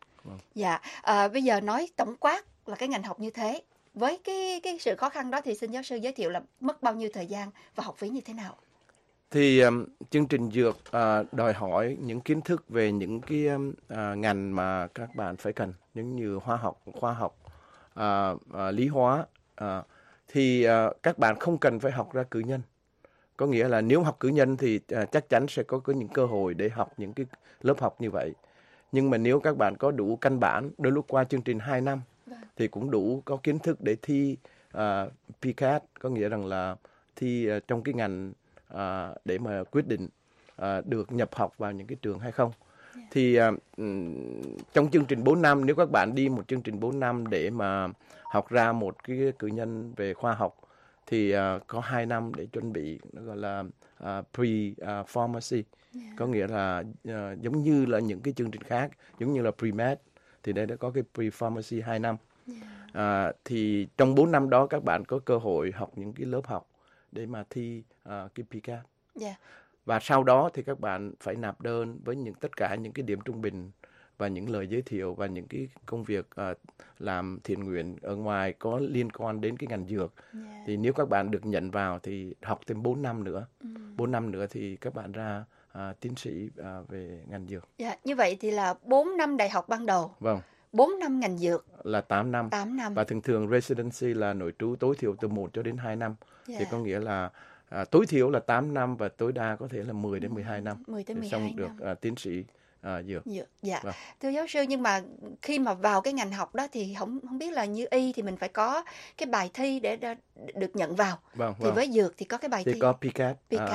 Bây giờ nói tổng quát là cái ngành học như thế, với cái sự khó khăn đó thì xin giáo sư giới thiệu là mất bao nhiêu thời gian và học phí như thế nào? Thì chương trình dược đòi hỏi những kiến thức về những cái ngành mà các bạn phải cần, giống như khoa học, lý hóa. Thì các bạn không cần phải học ra cử nhân. Có nghĩa là nếu học cử nhân thì chắc chắn sẽ có những cơ hội để học những cái lớp học như vậy. Nhưng mà nếu các bạn có đủ căn bản, đôi lúc qua chương trình 2 năm, thì cũng đủ có kiến thức để thi PCAT, có nghĩa rằng là thi trong cái ngành để mà quyết định được nhập học vào những cái trường hay không. Thì trong chương trình 4 năm, nếu các bạn đi một chương trình 4 năm để mà học ra một cái cử nhân về khoa học, thì có 2 năm để chuẩn bị, nó gọi là pre-pharmacy, có nghĩa là giống như là những cái chương trình khác, giống như là pre-med, thì đây đã có cái pre-pharmacy 2 năm. Thì trong 4 năm đó các bạn có cơ hội học những cái lớp học để mà thi cái PCAT. Và sau đó thì các bạn phải nạp đơn với tất cả những cái điểm trung bình và những lời giới thiệu và những cái công việc làm thiện nguyện ở ngoài có liên quan đến cái ngành dược. Thì nếu các bạn được nhận vào thì học thêm 4 năm nữa. 4 năm nữa thì các bạn ra tiến sĩ về ngành dược. Như vậy thì là 4 năm đại học ban đầu. 4 năm ngành dược là 8 năm. Và thường residency là nội trú tối thiểu từ 1 cho đến 2 năm. Thì có nghĩa là tối thiểu là 8 năm và tối đa có thể là 10 đến 12 năm. 10 đến 12 xong năm. được tiến sĩ dược. Thưa giáo sư, nhưng mà khi mà vào cái ngành học đó thì không biết là như y thì mình phải có cái bài thi để được nhận vào. Thì với dược thì có cái bài thi. Thì có PCAT.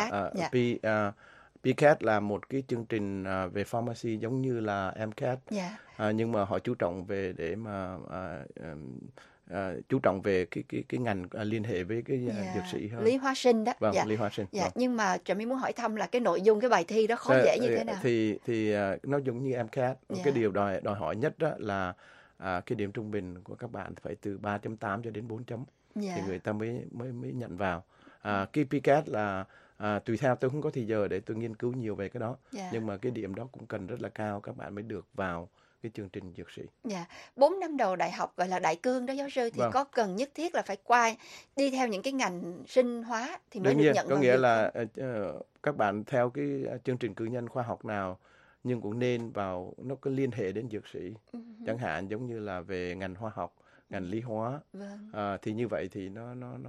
PCAT là một cái chương trình về pharmacy giống như là MCAT. Nhưng mà họ chú trọng về để mà chú trọng về cái ngành liên hệ với cái dược sĩ hơn. Lý hóa sinh đó. Lý hóa sinh. Nhưng mà Trà My muốn hỏi thăm là cái nội dung cái bài thi đó khó dễ như thế nào? Thì nó giống như MCAT. Cái điều đòi hỏi nhất đó là cái điểm trung bình của các bạn phải từ 3.8 cho đến 4 chấm. Thì người ta mới nhận vào. Cái PCAT là tùy theo, tôi không có thời giờ để tôi nghiên cứu nhiều về cái đó. Nhưng mà cái điểm đó cũng cần rất là cao, các bạn mới được vào cái chương trình dược sĩ. 4 năm đầu đại học gọi là đại cương đó giáo sư, thì có cần nhất thiết là phải đi theo những cái ngành sinh hóa thì mới được nhận vào? Có nghĩa là các bạn theo cái chương trình cử nhân khoa học nào, nhưng cũng nên vào, nó có liên hệ đến dược sĩ. Chẳng hạn giống như là về ngành hóa học, ngành lý hóa. Vâng. Thì như vậy thì nó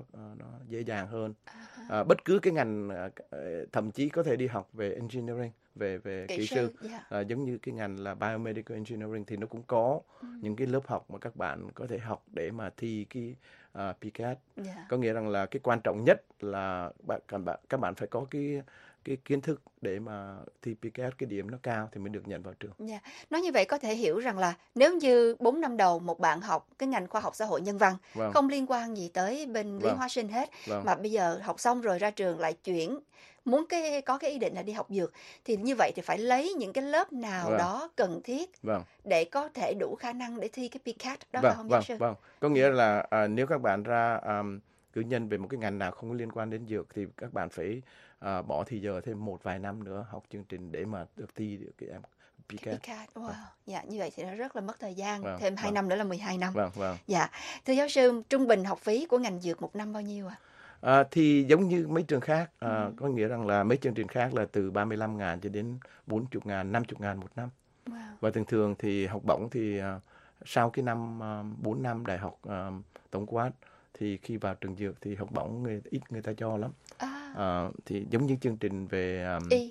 dễ dàng hơn. Bất cứ cái ngành, thậm chí có thể đi học về engineering, về kỹ sư, giống như cái ngành là biomedical engineering thì nó cũng có những cái lớp học mà các bạn có thể học để mà thi cái PCAT. Có nghĩa rằng là cái quan trọng nhất là các bạn phải có cái kiến thức để mà thi PCAT, cái điểm nó cao thì mới được nhận vào trường. Nói như vậy có thể hiểu rằng là nếu như 4 năm đầu một bạn học cái ngành khoa học xã hội nhân văn, không liên quan gì tới bên lý hóa sinh hết, mà bây giờ học xong rồi ra trường lại chuyển, muốn có cái ý định là đi học dược, thì như vậy thì phải lấy những cái lớp nào đó cần thiết để có thể đủ khả năng để thi cái PCAT đó, phải không giáo sư? Có nghĩa là nếu các bạn ra cử nhân về một cái ngành nào không có liên quan đến dược thì các bạn phải bỏ thì giờ thêm một vài năm nữa học chương trình để mà được thi được cái PCAT. Dạ, như vậy thì nó rất là mất thời gian, thêm 2 năm nữa là 12 năm. Dạ, thưa giáo sư, trung bình học phí của ngành dược một năm bao nhiêu ạ? Thì giống như mấy trường khác, có nghĩa rằng là mấy chương trình khác là từ 35.000 cho đến 40.000, 50.000 một năm. Và thường thì học bổng thì sau cái năm 4 năm đại học tổng quát thì khi vào trường dược thì học bổng ít người ta cho lắm. Thì giống như chương trình về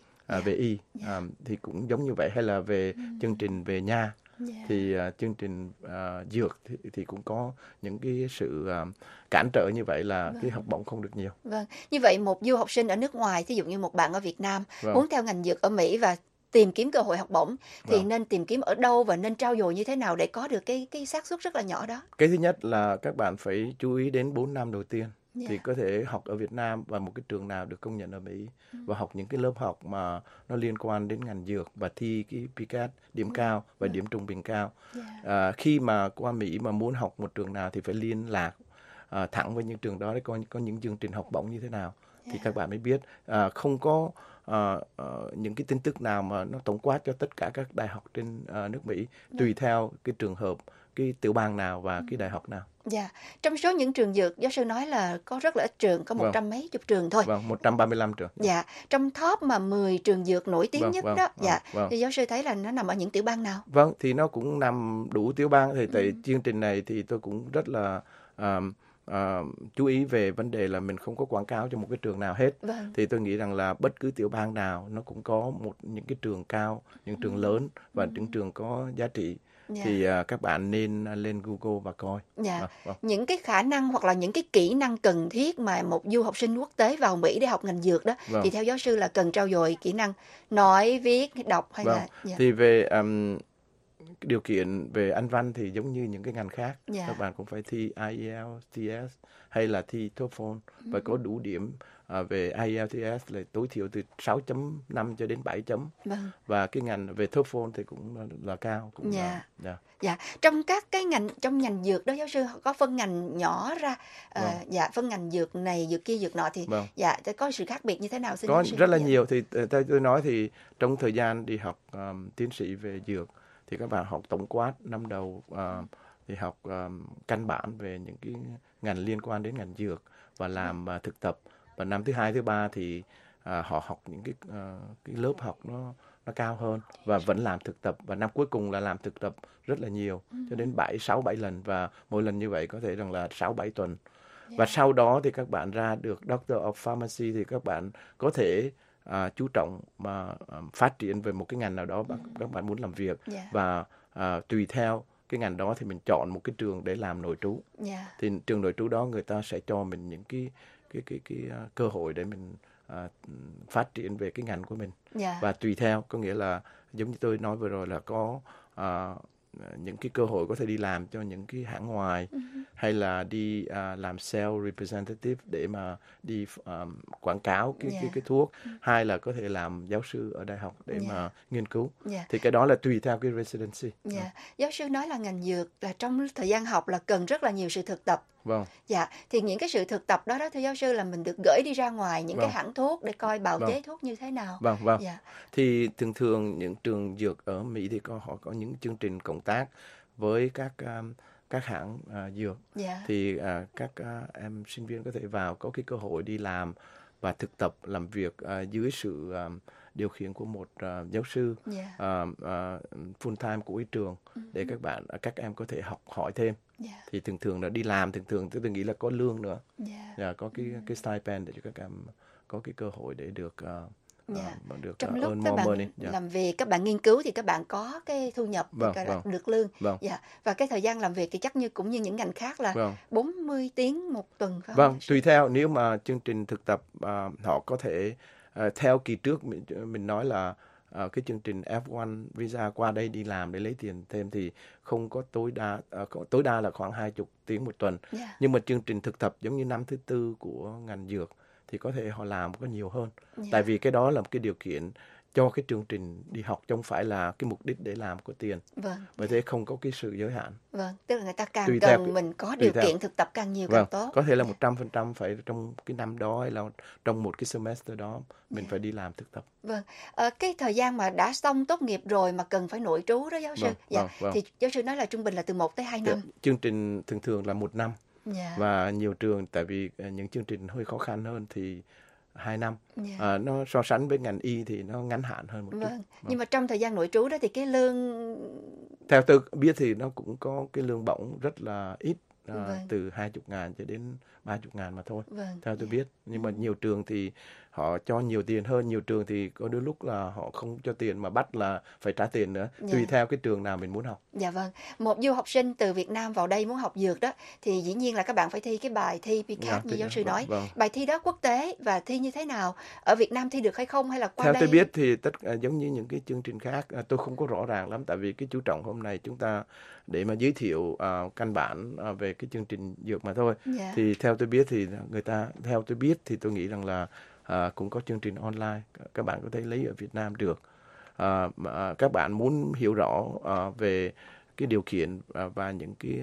y thì cũng giống như vậy, hay là về chương trình về nha. Thì chương trình dược thì cũng có những cái sự cản trở như vậy là cái học bổng không được nhiều. Như vậy một du học sinh ở nước ngoài, thí dụ như một bạn ở Việt Nam muốn theo ngành dược ở Mỹ và tìm kiếm cơ hội học bổng thì nên tìm kiếm ở đâu và nên trau dồi như thế nào để có được cái xác suất rất là nhỏ đó? Cái thứ nhất là các bạn phải chú ý đến 4 năm đầu tiên. Thì có thể học ở Việt Nam và một cái trường nào được công nhận ở Mỹ và học những cái lớp học mà nó liên quan đến ngành dược và thi cái PCAT điểm cao và điểm trung bình cao. Khi mà qua Mỹ mà muốn học một trường nào thì phải liên lạc thẳng với những trường đó để có những chương trình học bổng như thế nào thì các bạn mới biết. Không có những cái tin tức nào mà nó tổng quát cho tất cả các đại học trên nước Mỹ, tùy theo cái trường hợp, cái tiểu bang nào và cái đại học nào. Trong số những trường dược, giáo sư nói là có rất là ít trường, có 100 mấy chục trường thôi. 135 trường. Trong top mà 10 trường dược nổi tiếng nhất đó, thì giáo sư thấy là nó nằm ở những tiểu bang nào? Thì nó cũng nằm đủ tiểu bang. Thì tại chương trình này thì tôi cũng rất là chú ý về vấn đề là mình không có quảng cáo cho một cái trường nào hết. Thì tôi nghĩ rằng là bất cứ tiểu bang nào nó cũng có những cái trường cao, những trường lớn và những trường có giá trị. Thì các bạn nên lên Google và coi. Những cái khả năng hoặc là những cái kỹ năng cần thiết mà một du học sinh quốc tế vào Mỹ để học ngành dược đó, thì theo giáo sư là cần trau dồi kỹ năng nói, viết, đọc hay là... Thì về điều kiện về Anh văn thì giống như những cái ngành khác, các bạn cũng phải thi IELTS, TS hay là thi TOEFL và có đủ điểm về IELTS là tối thiểu từ 6.5 cho đến 7 chấm. Và cái ngành về TOEFL thì cũng là cao. Trong các cái ngành, trong ngành dược đó giáo sư có phân ngành nhỏ ra, phân ngành dược này, dược kia, dược nọ thì có sự khác biệt như thế nào? Có rất là nhiều. Thì tôi nói thì trong thời gian đi học tiến sĩ về dược thì các bạn học tổng quát năm đầu thì học căn bản về những cái ngành liên quan đến ngành dược và làm thực tập. Và năm thứ hai, thứ ba thì họ học những cái lớp học nó cao hơn và vẫn làm thực tập. Và năm cuối cùng là làm thực tập rất là nhiều, cho đến 6-7 lần. Và mỗi lần như vậy có thể rằng là 6-7 tuần. Và sau đó thì các bạn ra được Doctor of Pharmacy thì các bạn có thể chú trọng mà phát triển về một cái ngành nào đó các bạn muốn làm việc. Và tùy theo cái ngành đó thì mình chọn một cái trường để làm nội trú. Thì trường nội trú đó người ta sẽ cho mình những cái cơ hội để mình phát triển về cái ngành của mình. Và tùy theo, có nghĩa là giống như tôi nói vừa rồi là có những cái cơ hội có thể đi làm cho những cái hãng ngoài hay là đi làm sales representative để mà đi quảng cáo cái thuốc, hay là có thể làm giáo sư ở đại học để mà nghiên cứu. Thì cái đó là tùy theo cái residency. Giáo sư nói là ngành dược là trong thời gian học là cần rất là nhiều sự thực tập. Thì những cái sự thực tập đó thưa giáo sư là mình được gửi đi ra ngoài những cái hãng thuốc để coi bào chế thuốc như thế nào. Thì thường những trường dược ở Mỹ thì họ có những chương trình cộng tác với các hãng dược. Thì các em sinh viên có thể vào có cái cơ hội đi làm và thực tập làm việc dưới sự điều khiển của một giáo sư full time của ý trường để các em có thể học hỏi thêm. Thì thường là đi làm thường tôi nghĩ là có lương nữa, có cái stipend để cho các em có cái cơ hội để được trong lúc các bạn làm việc, các bạn nghiên cứu thì các bạn có cái thu nhập, được lương. Và cái thời gian làm việc thì chắc cũng như những ngành khác là 40 tiếng một tuần, phải không? Tùy theo, nếu mà chương trình thực tập họ có thể theo kỳ trước mình nói là cái chương trình F1 visa qua đây đi làm để lấy tiền thêm thì không có tối đa là khoảng 20 tiếng một tuần. Nhưng mà chương trình thực tập giống như năm thứ tư của ngành dược thì có thể họ làm có nhiều hơn. Tại vì cái đó là một cái điều kiện cho cái chương trình đi học, chứ không phải là cái mục đích để làm có tiền. Bởi thế không có cái sự giới hạn. Tức là người ta càng cần mình có điều kiện thực tập càng nhiều càng tốt. Có thể là 100% phải trong cái năm đó hay là trong một cái semester đó mình phải đi làm thực tập. Cái thời gian mà đã xong tốt nghiệp rồi mà cần phải nội trú đó giáo sư. Thì giáo sư nói là trung bình là từ 1 tới 2 năm. Chương trình thường là 1 năm. Và nhiều trường, tại vì những chương trình hơi khó khăn hơn thì 2 năm. Nó so sánh với ngành y thì nó ngắn hạn hơn một chút. Nhưng mà trong thời gian nội trú đó thì cái lương, theo tôi biết thì nó cũng có cái lương bổng rất là ít, từ 20.000 cho đến 30.000 mà thôi. Theo tôi biết. Nhưng mà nhiều trường thì họ cho nhiều tiền hơn, nhiều trường thì có đôi lúc là họ không cho tiền mà bắt là phải trả tiền nữa, tùy theo cái trường nào mình muốn học. Một du học sinh từ Việt Nam vào đây muốn học dược đó thì dĩ nhiên là các bạn phải thi cái bài thi PCAT như giáo sư nói. Bài thi đó quốc tế và thi như thế nào? Ở Việt Nam thi được hay không hay là qua theo đây? Theo tôi biết thì giống như những cái chương trình khác, tôi không có rõ ràng lắm, tại vì cái chú trọng hôm nay chúng ta để mà giới thiệu căn bản về cái chương trình dược mà thôi. Thì theo tôi biết thì tôi nghĩ rằng là cũng có chương trình online, các bạn có thể lấy ở Việt Nam được. Các bạn muốn hiểu rõ về cái điều kiện và những cái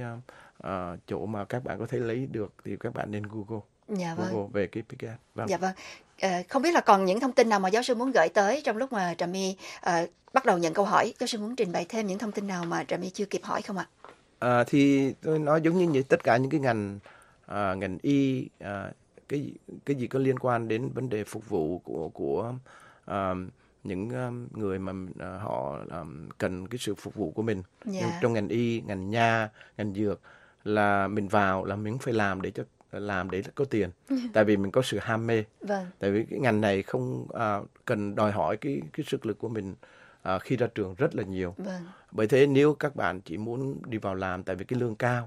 chỗ mà các bạn có thể lấy được thì các bạn nên Google về cái PCAT. Không biết là còn những thông tin nào mà giáo sư muốn gửi tới trong lúc mà Trà My bắt đầu nhận câu hỏi. Giáo sư muốn trình bày thêm những thông tin nào mà Trà My chưa kịp hỏi không ạ? Thì tôi nói giống như tất cả những cái ngành y, cái gì có liên quan đến vấn đề phục vụ của những người mà họ cần cái sự phục vụ của mình. Trong ngành y, ngành nha, ngành dược là mình vào là mình phải làm để có tiền. Tại vì mình có sự ham mê. Tại vì cái ngành này không cần đòi hỏi cái sức lực của mình khi ra trường rất là nhiều. Bởi thế nếu các bạn chỉ muốn đi vào làm tại vì cái lương cao,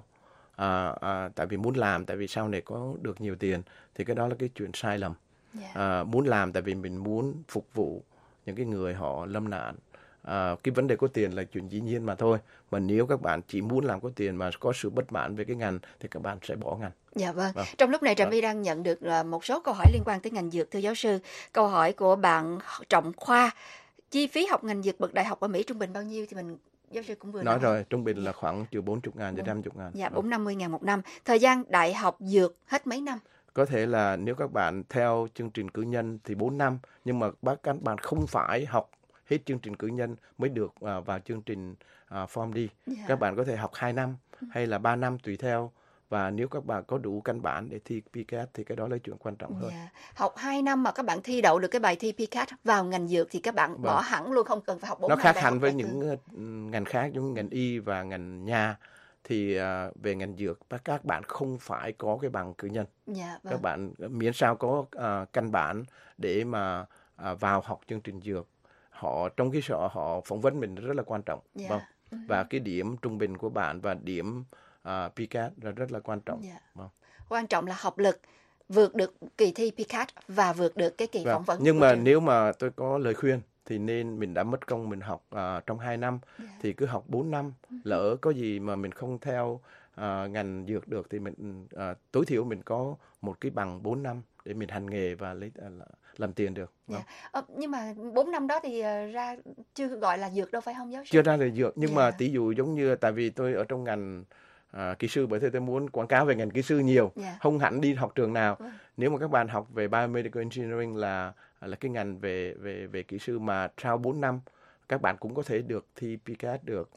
tại vì muốn làm tại vì sau này có được nhiều tiền, thì cái đó là cái chuyện sai lầm. Muốn làm tại vì mình muốn phục vụ những cái người họ lâm nạn. Cái vấn đề có tiền là chuyện dĩ nhiên mà thôi. Mà nếu các bạn chỉ muốn làm có tiền mà có sự bất mãn về cái ngành thì các bạn sẽ bỏ ngành. Trong lúc này Trà My đang nhận được một số câu hỏi liên quan tới ngành dược, thưa giáo sư. Câu hỏi của bạn Trọng Khoa: chi phí học ngành dược bậc đại học ở Mỹ trung bình bao nhiêu? Thì giáo sư cũng vừa nói rồi, trung bình là khoảng từ 40.000 đến 50.000. 40-50.000 một năm. Thời gian đại học dược hết mấy năm? Có thể là nếu các bạn theo chương trình cử nhân thì 4 năm, nhưng mà các bạn không phải học hết chương trình cử nhân mới được vào chương trình Form D. Các bạn có thể học 2 năm hay là 3 năm tùy theo. Và nếu các bạn có đủ căn bản để thi PCAT thì cái đó là chuyện quan trọng hơn. Học 2 năm mà các bạn thi đậu được cái bài thi PCAT vào ngành dược thì các bạn bỏ hẳn luôn, không cần phải học 4 năm. Nó khác hẳn với những ngành khác, giống ngành y và ngành nha. Thì về ngành dược các bạn không phải có cái bằng cử nhân. Các bạn miễn sao có căn bản để mà vào học chương trình dược. Trong cái họ phỏng vấn mình rất là quan trọng. Và cái điểm trung bình của bạn và điểm PCAT là rất là quan trọng. Quan trọng là học lực, vượt được kỳ thi PCAT và vượt được cái kỳ phỏng vấn. Nhưng mà nếu mà tôi có lời khuyên thì nên, mình đã mất công mình học trong 2 năm thì cứ học 4 năm. Lỡ có gì mà mình không theo ngành dược được thì mình tối thiểu mình có một cái bằng 4 năm để mình hành nghề và làm tiền được. Nhưng mà 4 năm đó thì ra chưa gọi là dược đâu phải không giáo sư? Chưa ra là dược, nhưng mà tỷ dụ giống như tại vì tôi ở trong ngành kỹ sư, bởi thế tôi muốn quảng cáo về ngành kỹ sư nhiều, không hẳn đi học trường nào. Nếu mà các bạn học về Biomedical Engineering là cái ngành về kỹ sư mà sau 4 năm các bạn cũng có thể được thi PCAT được.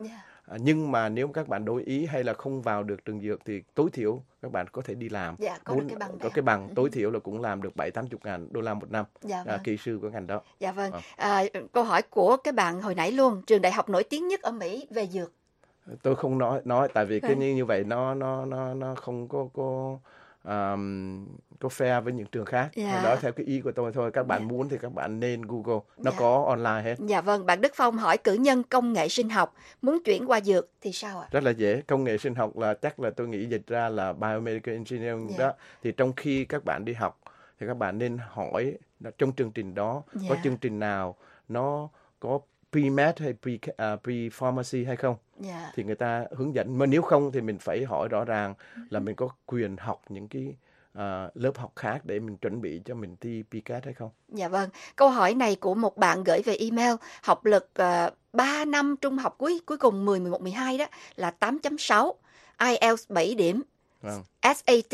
Nhưng mà nếu các bạn đổi ý hay là không vào được trường dược thì tối thiểu các bạn có thể đi làm. Dạ, có được cái bằng có cái bằng tối thiểu là cũng làm được 70-80 ngàn đô la một năm. Dạ, vâng. Kỹ sư của ngành đó. Dạ vâng. Câu hỏi của cái bạn hồi nãy luôn, trường đại học nổi tiếng nhất ở Mỹ về dược. Tôi không nói tại vì cái như vậy nó không có fair với những trường khác. Đó theo cái ý của tôi thôi. Các bạn muốn thì các bạn nên Google, nó có online hết. Dạ vâng. Bạn Đức Phong hỏi cử nhân công nghệ sinh học muốn chuyển qua dược thì sao ạ? Rất là dễ. Công nghệ sinh học là chắc là tôi nghĩ dịch ra là biomedical engineering đó. Thì trong khi các bạn đi học thì các bạn nên hỏi trong chương trình đó có chương trình nào nó có pre-med hay pre-pharmacy hay không? Thì người ta hướng dẫn. Mà nếu không thì mình phải hỏi rõ ràng là mình có quyền học những cái lớp học khác để mình chuẩn bị cho mình thi PCAT hay không? Dạ vâng. Câu hỏi này của một bạn gửi về email. Học lực 3 năm trung học cuối cùng 10, 11, 12 đó là 8.6, IELTS 7 điểm, SAT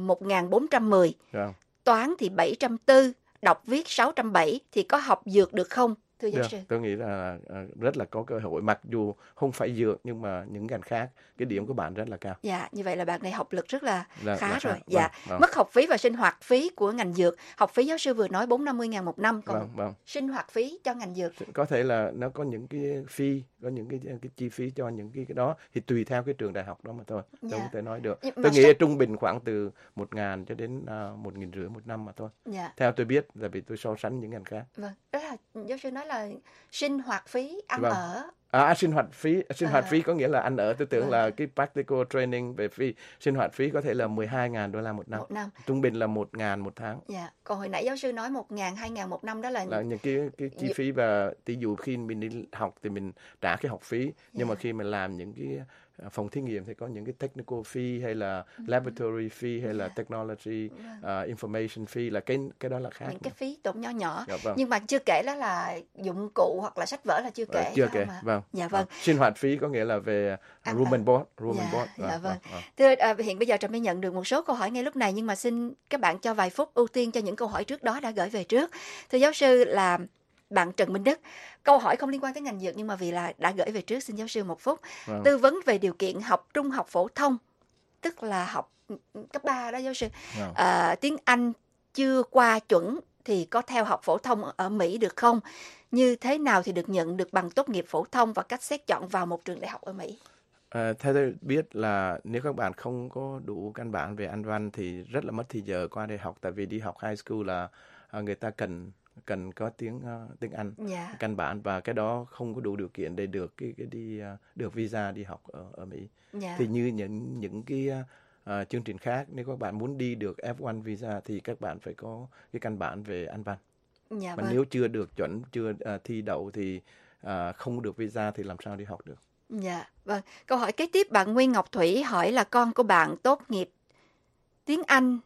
1.410, toán thì 740, đọc viết 670 thì có học dược được không? Thưa giáo sư. Tôi nghĩ là rất là có cơ hội, mặc dù không phải dược nhưng mà những ngành khác cái điểm của bạn rất là cao. Dạ, như vậy là bạn này học lực rất là khá rồi. Vâng, dạ. Mức học phí và sinh hoạt phí của ngành dược. Học phí giáo sư vừa nói 450 ngàn một năm, còn sinh hoạt phí cho ngành dược. Có thể là nó có những cái fee, có những cái chi phí cho những cái đó thì tùy theo cái trường đại học đó mà thôi. Tôi không thể nói được. Tôi nghĩ trung bình khoảng từ 1.000 cho đến 1.500 một năm mà thôi. Theo tôi biết, tại vì tôi so sánh những ngành khác. Vâng, đó là giáo sư nói là sinh hoạt phí, ăn ở. Sinh hoạt phí có nghĩa là ăn ở. Tôi tưởng là cái practical training về sinh hoạt phí có thể là 12.000 đô la một năm. Trung bình là 1.000 một tháng. Dạ. Còn hồi nãy giáo sư nói 1.000, 2.000 một năm đó là những cái chi phí, và ví dụ khi mình đi học thì mình trả cái học phí, nhưng mà khi mình làm những cái phòng thí nghiệm thì có những cái technical fee hay là laboratory fee hay là technology information fee, là cái đó là khác. Những cái phí tốn nhỏ. Nhưng mà chưa kể đó là dụng cụ hoặc là sách vở là chưa kể. Chưa kể. Dạ vâng. Sinh hoạt phí có nghĩa là về room and board. Dạ vâng. Thưa, hiện bây giờ Trà My nhận được một số câu hỏi ngay lúc này, nhưng mà xin các bạn cho vài phút ưu tiên cho những câu hỏi trước đó đã gửi về trước. Thưa giáo sư, là bạn Trần Minh Đức, câu hỏi không liên quan tới ngành dược nhưng mà vì là đã gửi về trước, xin giáo sư một phút. Tư vấn về điều kiện học trung học phổ thông, tức là học cấp 3 đó giáo sư. Tiếng Anh chưa qua chuẩn thì có theo học phổ thông ở Mỹ được không? Như thế nào thì được nhận được bằng tốt nghiệp phổ thông và cách xét chọn vào một trường đại học ở Mỹ? Theo tôi biết là nếu các bạn không có đủ căn bản về Anh văn thì rất là mất thời giờ qua đây học, tại vì đi học high school là người ta cần có tiếng Anh căn bản, và cái đó không có đủ điều kiện để được được visa đi học ở Mỹ. Thì như những cái chương trình khác, nếu các bạn muốn đi được F1 visa thì các bạn phải có cái căn bản về Anh văn. Mà nếu chưa được chuẩn, chưa thi đậu thì không được visa thì làm sao đi học được. Dạ, vâng. Câu hỏi kế tiếp, bạn Nguyên Ngọc Thủy hỏi là con của bạn tốt nghiệp tiếng Anh,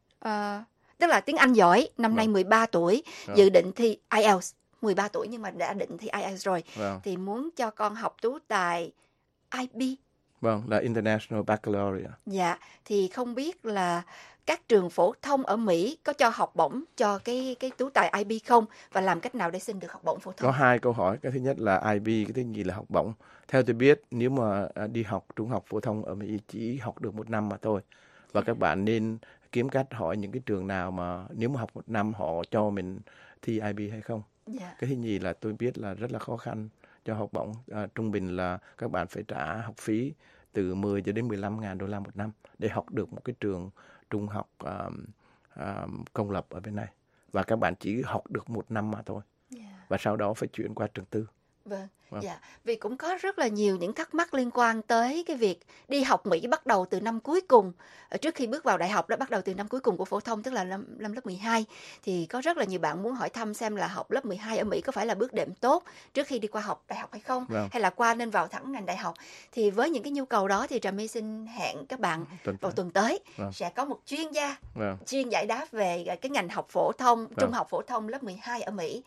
tức là tiếng Anh giỏi, năm nay 13 tuổi, dự định thi IELTS, 13 tuổi nhưng mà đã định thi IELTS rồi, thì muốn cho con học tú tài IB. Vâng, là International Baccalaureate. Dạ, thì không biết là các trường phổ thông ở Mỹ có cho học bổng cho cái tú tài IB không, và làm cách nào để xin được học bổng phổ thông? Có hai câu hỏi, cái thứ nhất là IB, cái thứ nhì là học bổng. Theo tôi biết, nếu mà đi học trung học phổ thông ở Mỹ chỉ học được 1 năm mà thôi, và các bạn nên kiếm cách hỏi những cái trường nào mà nếu mà học 1 năm họ cho mình thi IB hay không. Cái thứ nhì là tôi biết là rất là khó khăn cho học bổng. Trung bình là các bạn phải trả học phí từ 10 cho đến 15.000 đô la một năm để học được một cái trường trung học công lập ở bên này, và các bạn chỉ học được 1 năm mà thôi, và sau đó phải chuyển qua trường tư. Vâng. Dạ, vì cũng có rất là nhiều những thắc mắc liên quan tới cái việc đi học Mỹ bắt đầu từ năm cuối cùng, trước khi bước vào đại học đó, bắt đầu từ năm cuối cùng của phổ thông, tức là năm lớp 12, thì có rất là nhiều bạn muốn hỏi thăm xem là học lớp 12 ở Mỹ có phải là bước đệm tốt trước khi đi qua học đại học hay không, hay là qua nên vào thẳng ngành đại học. Thì với những cái nhu cầu đó thì Trà My xin hẹn các bạn vào tuần tới sẽ có một chuyên gia chuyên giải đáp về cái ngành học phổ thông, trung học phổ thông lớp 12 ở Mỹ.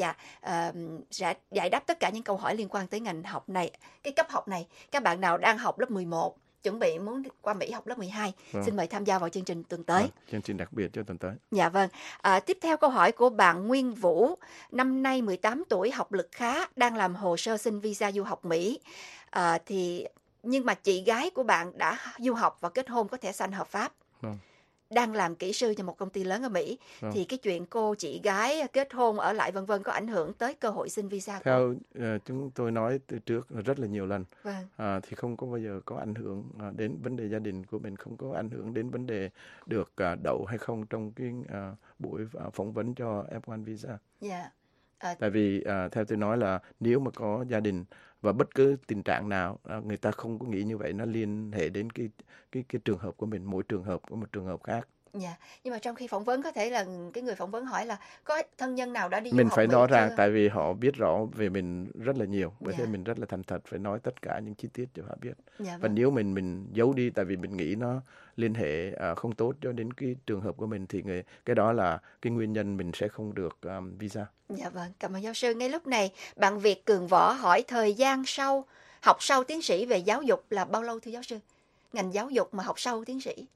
Sẽ giải đáp tất cả những câu hỏi liên quan tới ngành học này, cái cấp học này. Các bạn nào đang học lớp 11 chuẩn bị muốn qua Mỹ học lớp 12, xin mời tham gia vào chương trình tuần tới. Chương trình đặc biệt cho tuần tới. Dạ vâng. Tiếp theo câu hỏi của bạn Nguyên Vũ, năm nay 18 tuổi, học lực khá, đang làm hồ sơ xin visa du học Mỹ. Nhưng mà chị gái của bạn đã du học và kết hôn có thẻ xanh hợp pháp. Đang làm kỹ sư cho một công ty lớn ở Mỹ. Thì cái chuyện cô chị gái kết hôn ở lại vân vân có ảnh hưởng tới cơ hội xin visa theo chúng tôi nói từ trước rất là nhiều lần. Thì không có bao giờ có ảnh hưởng đến vấn đề gia đình của mình, không có ảnh hưởng đến vấn đề được đậu hay không trong cái buổi phỏng vấn cho F1 visa. Tại vì theo tôi nói là nếu mà có gia đình và bất cứ tình trạng nào, người ta không có nghĩ như vậy, nó liên hệ đến cái trường hợp của mình, mỗi trường hợp có một trường hợp khác. Nhưng mà trong khi phỏng vấn có thể là cái người phỏng vấn hỏi là có thân nhân nào đã đi du mình học phải Mỹ nói ràng, chưa? tại vì họ biết rõ về mình rất là nhiều, bởi thế mình rất là thành thật, phải nói tất cả những chi tiết cho họ biết. Và nếu mình giấu đi tại vì mình nghĩ nó liên hệ không tốt cho đến cái trường hợp của mình thì cái đó là cái nguyên nhân mình sẽ không được visa. Dạ vâng, cảm ơn giáo sư. Ngay lúc này bạn Việt Cường Võ hỏi thời gian học sau tiến sĩ về giáo dục là bao lâu thưa giáo sư? Ngành giáo dục mà học sau tiến sĩ?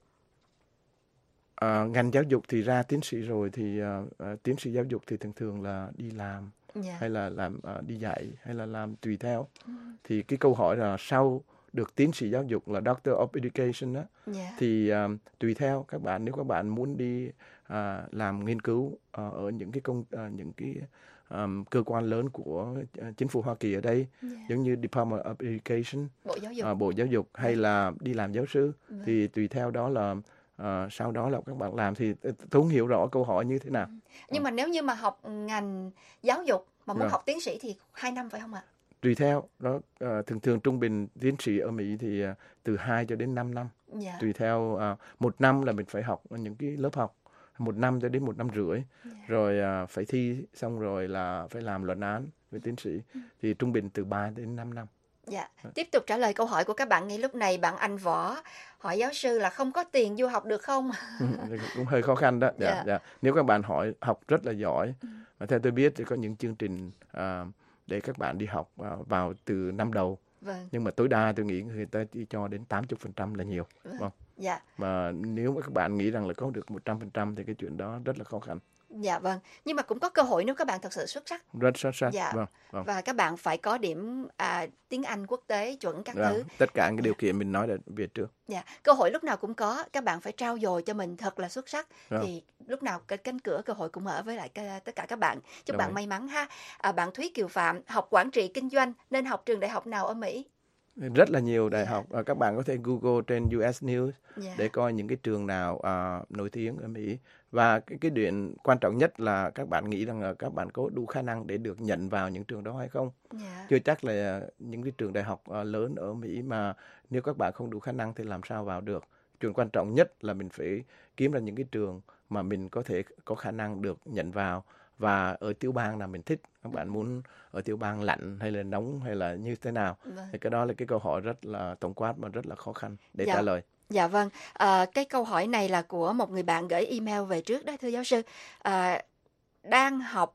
Ngành giáo dục thì ra tiến sĩ rồi thì tiến sĩ giáo dục thì thường là đi làm hay là làm đi dạy hay là làm tùy theo. Thì cái câu hỏi là sau được tiến sĩ giáo dục là Doctor of Education đó, thì tùy theo các bạn, nếu các bạn muốn đi làm nghiên cứu ở những cái cơ quan lớn của chính phủ Hoa Kỳ ở đây, giống như Department of Education, Bộ Giáo dục hay là đi làm giáo sư, thì tùy theo đó là sau đó là các bạn làm. Thì tôi không hiểu rõ câu hỏi như thế nào. Nhưng mà nếu như mà học ngành giáo dục mà muốn học tiến sĩ thì 2 năm phải không ạ? Tùy theo đó, thường trung bình tiến sĩ ở Mỹ thì từ 2 cho đến 5 năm. Tùy theo 1 năm là mình phải học những cái lớp học, 1 năm cho đến 1 năm rưỡi, rồi phải thi xong rồi là phải làm luận án với tiến sĩ, thì trung bình từ 3 đến 5 năm. Tiếp tục trả lời câu hỏi của các bạn ngay lúc này, bạn Anh Võ hỏi giáo sư là không có tiền du học được không? Cũng hơi khó khăn đó. Nếu các bạn học rất là giỏi, mà theo tôi biết thì có những chương trình để các bạn đi học vào từ năm đầu. Nhưng mà tối đa tôi nghĩ người ta chỉ cho đến 80% là nhiều. Mà nếu mà các bạn nghĩ rằng là có được 100% thì cái chuyện đó rất là khó khăn. Dạ vâng, nhưng mà cũng có cơ hội nếu các bạn thật sự xuất sắc. Rất xuất sắc. Vâng. Và các bạn phải có điểm tiếng Anh quốc tế chuẩn các thứ. Tất cả những điều kiện mình nói là về trước. Cơ hội lúc nào cũng có, các bạn phải trau dồi cho mình thật là xuất sắc. Thì lúc nào cái cánh cửa cơ hội cũng mở với lại tất cả các bạn. Chúc bạn may mắn ha. Bạn Thúy Kiều Phạm học quản trị kinh doanh nên học trường đại học nào ở Mỹ? Rất là nhiều đại học. Các bạn có thể Google trên US News để coi những cái trường nào nổi tiếng ở Mỹ. Và cái điểm quan trọng nhất là các bạn nghĩ rằng là các bạn có đủ khả năng để được nhận vào những trường đó hay không. Chưa chắc là những cái trường đại học lớn ở Mỹ mà nếu các bạn không đủ khả năng thì làm sao vào được. Chuyện quan trọng nhất là mình phải kiếm ra những cái trường mà mình có thể có khả năng được nhận vào, và ở tiểu bang nào mình thích. Các bạn muốn ở tiểu bang lạnh hay là nóng hay là như thế nào. Thì cái đó là cái câu hỏi rất là tổng quát mà rất là khó khăn để trả lời. Dạ vâng, cái câu hỏi này là của một người bạn gửi email về trước đó thưa giáo sư. Đang học,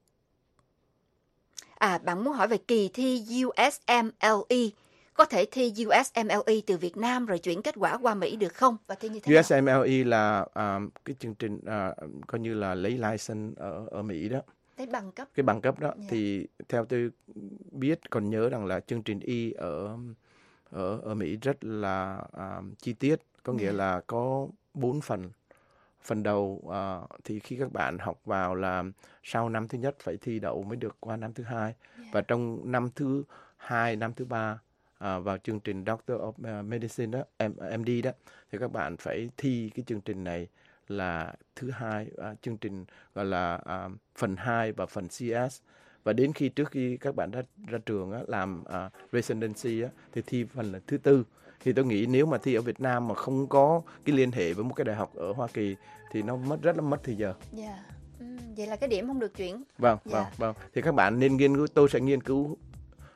bạn muốn hỏi về kỳ thi USMLE, có thể thi USMLE từ Việt Nam rồi chuyển kết quả qua Mỹ được không? Và thi như thế nào? USMLE là cái chương trình coi như là lấy license ở Mỹ đó. Cái bằng cấp đó. Thì theo tôi biết, còn nhớ rằng là chương trình Y ở Mỹ rất là chi tiết, có nghĩa là có 4 phần. Phần đầu thì khi các bạn học vào là sau năm thứ nhất phải thi đậu mới được qua năm thứ hai. Và trong năm thứ hai, năm thứ ba vào chương trình Doctor of Medicine đó, MD đó, thì các bạn phải thi cái chương trình này là thứ hai, chương trình gọi là phần 2 và phần CS. Và đến trước khi các bạn ra trường làm residency thì thi phần là thứ 4. Thì tôi nghĩ nếu mà thi ở Việt Nam mà không có cái liên hệ với một cái đại học ở Hoa Kỳ thì nó rất là mất thời giờ. Vậy là cái điểm không được chuyển. Vâng. Thì các bạn nên nghiên cứu, tôi sẽ nghiên cứu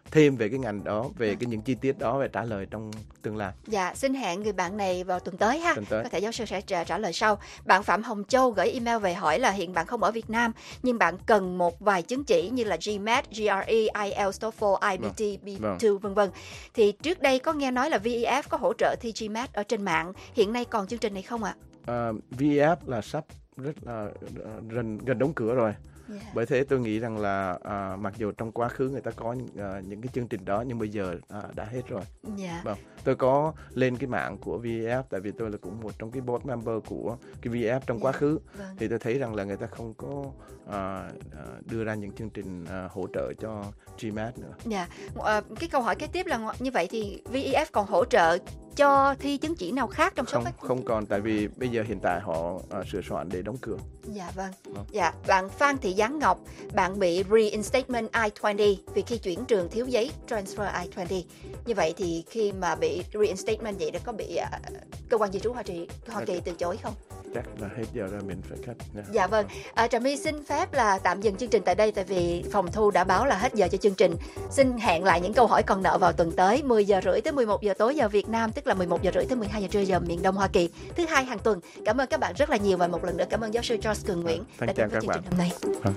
thêm về cái ngành đó, về những chi tiết đó và trả lời trong tương lai. Dạ, xin hẹn người bạn này vào tuần tới ha. Tuần tới. Có thể giáo sư sẽ trả lời sau. Bạn Phạm Hồng Châu gửi email về hỏi là hiện bạn không ở Việt Nam nhưng bạn cần một vài chứng chỉ như là GMAT, GRE, IELTS, TOEFL, IBT, B2 vân vân. Thì trước đây có nghe nói là VEF có hỗ trợ thi GMAT ở trên mạng. Hiện nay còn chương trình này không ạ? VEF là sắp rất là gần đóng cửa rồi. Bởi thế tôi nghĩ rằng là mặc dù trong quá khứ người ta có những cái chương trình đó nhưng bây giờ đã hết rồi. Vâng, tôi có lên cái mạng của VEF tại vì tôi là cũng một trong cái board member của cái VEF trong quá khứ. Thì tôi thấy rằng là người ta không có đưa ra những chương trình hỗ trợ cho GMAT nữa. Cái câu hỏi kế tiếp là như vậy thì VEF còn hỗ trợ cho thi chứng chỉ nào khác trong số các... Không còn, tại vì bây giờ hiện tại họ sửa soạn để đóng cửa. Dạ vâng. Dạ, bạn Phan Thị Giáng Ngọc, bạn bị reinstatement I-20 vì khi chuyển trường thiếu giấy transfer I-20. Như vậy thì khi mà bị reinstatement vậy đã có bị cơ quan di trú Hoa Kỳ từ chối không? Chắc là hết giờ rồi, mình phải cắt. Dạ vâng. Trà My xin phép là tạm dừng chương trình tại đây tại vì phòng thu đã báo là hết giờ cho chương trình. Xin hẹn lại những câu hỏi còn nợ vào tuần tới 10 giờ rưỡi tới 11 giờ tối giờ Việt Nam, tức là 11 giờ rưỡi tới 12 giờ trưa giờ miền Đông Hoa Kỳ, thứ hai hàng tuần. Cảm ơn các bạn rất là nhiều và một lần nữa cảm ơn giáo sư Charles Cường Nguyễn đã đến với chương trình hôm nay.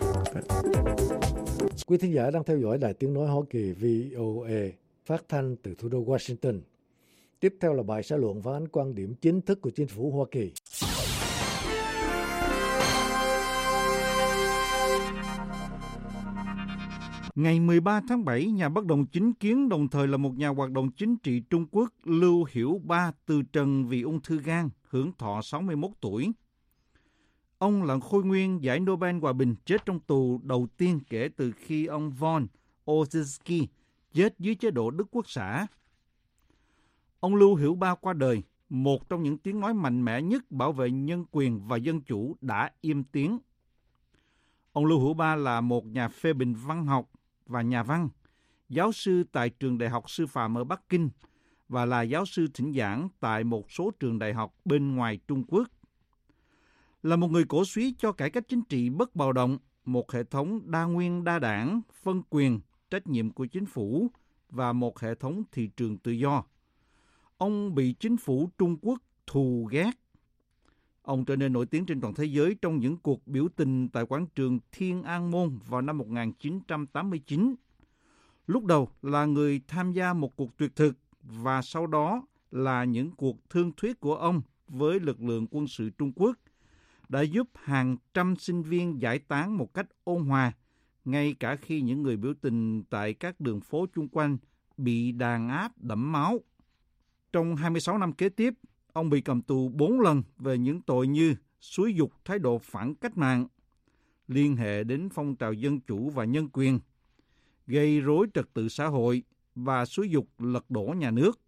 Quý thính giả đang theo dõi Đài Tiếng Nói Hoa Kỳ VOA phát thanh từ thủ đô Washington. Tiếp theo là bài xã luận phản ánh quan điểm chính thức của chính phủ Hoa Kỳ. Ngày 13 tháng 7, nhà bất đồng chính kiến đồng thời là một nhà hoạt động chính trị Trung Quốc Lưu Hiểu Ba từ trần vì ung thư gan, hưởng thọ 61 tuổi. Ông là khôi nguyên giải Nobel Hòa bình chết trong tù đầu tiên kể từ khi ông von Ossietzky chết dưới chế độ Đức Quốc xã. Ông Lưu Hiểu Ba qua đời, một trong những tiếng nói mạnh mẽ nhất bảo vệ nhân quyền và dân chủ đã im tiếng. Ông Lưu Hiểu Ba là một nhà phê bình văn học và nhà văn, giáo sư tại trường đại học sư phạm ở Bắc Kinh và là giáo sư thỉnh giảng tại một số trường đại học bên ngoài Trung Quốc. Là một người cổ súy cho cải cách chính trị bất bạo động, một hệ thống đa nguyên đa đảng, phân quyền, trách nhiệm của chính phủ và một hệ thống thị trường tự do. Ông bị chính phủ Trung Quốc thù ghét. Ông trở nên nổi tiếng trên toàn thế giới trong những cuộc biểu tình tại quảng trường Thiên An Môn vào năm 1989. Lúc đầu là người tham gia một cuộc tuyệt thực và sau đó là những cuộc thương thuyết của ông với lực lượng quân sự Trung Quốc đã giúp hàng trăm sinh viên giải tán một cách ôn hòa, ngay cả khi những người biểu tình tại các đường phố chung quanh bị đàn áp đẫm máu. Trong 26 năm kế tiếp, ông bị cầm tù 4 lần về những tội như xúi giục thái độ phản cách mạng, liên hệ đến phong trào dân chủ và nhân quyền, gây rối trật tự xã hội và xúi giục lật đổ nhà nước.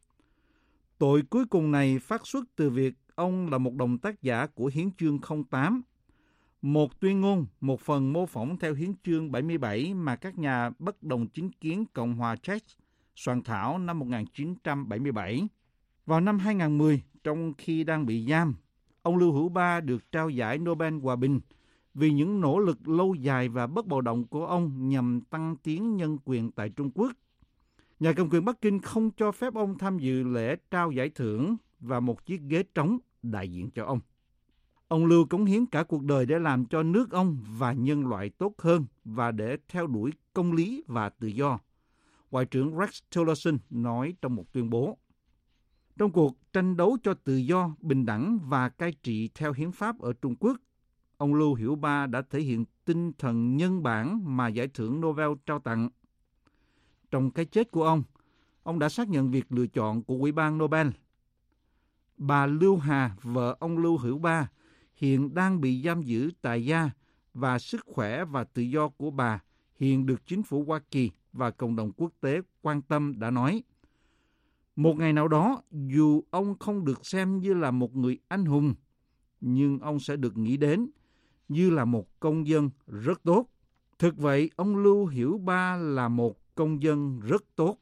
Tội cuối cùng này phát xuất từ việc ông là một đồng tác giả của Hiến chương 08, một tuyên ngôn, một phần mô phỏng theo Hiến chương 77 mà các nhà bất đồng chính kiến Cộng hòa Czech soạn thảo năm 1977. Vào năm 2010, trong khi đang bị giam, ông Lưu Hiểu Ba được trao giải Nobel Hòa bình vì những nỗ lực lâu dài và bất bạo động của ông nhằm tăng tiến nhân quyền tại Trung Quốc. Nhà cầm quyền Bắc Kinh không cho phép ông tham dự lễ trao giải thưởng và một chiếc ghế trống đại diện cho ông. Ông Lưu cống hiến cả cuộc đời để làm cho nước ông và nhân loại tốt hơn và để theo đuổi công lý và tự do, Ngoại trưởng Rex Tillerson nói trong một tuyên bố. Trong cuộc tranh đấu cho tự do, bình đẳng và cai trị theo hiến pháp ở Trung Quốc, ông Lưu Hiểu Ba đã thể hiện tinh thần nhân bản mà giải thưởng Nobel trao tặng. Trong cái chết của ông đã xác nhận việc lựa chọn của Ủy ban Nobel. Bà Lưu Hà, vợ ông Lưu Hiểu Ba, hiện đang bị giam giữ tại gia và sức khỏe và tự do của bà hiện được chính phủ Hoa Kỳ và cộng đồng quốc tế quan tâm đã nói. Một ngày nào đó, dù ông không được xem như là một người anh hùng, nhưng ông sẽ được nghĩ đến như là một công dân rất tốt. Thực vậy, ông Lưu Hiểu Ba là một công dân rất tốt.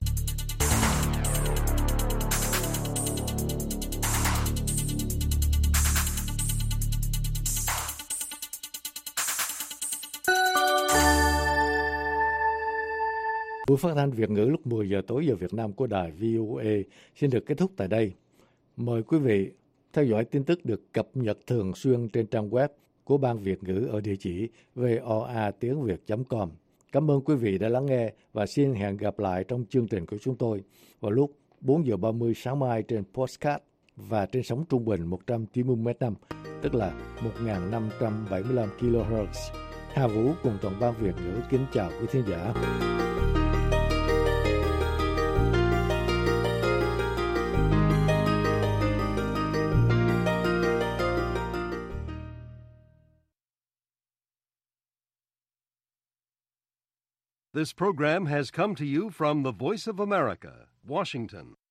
Buổi phát thanh Việt ngữ lúc 10 giờ tối giờ Việt Nam của đài VOA xin được kết thúc tại đây. Mời quý vị theo dõi tin tức được cập nhật thường xuyên trên trang web của Ban Việt ngữ ở địa chỉ voatiếngviet.com. Cảm ơn quý vị đã lắng nghe và xin hẹn gặp lại trong chương trình của chúng tôi vào lúc 4 giờ 30 sáng mai trên podcast và trên sóng trung bình 190 m/năm, tức là 1575 kHz. Hà Vũ cùng toàn ban Việt ngữ kính chào quý thính giả. This program has come to you from the Voice of America, Washington.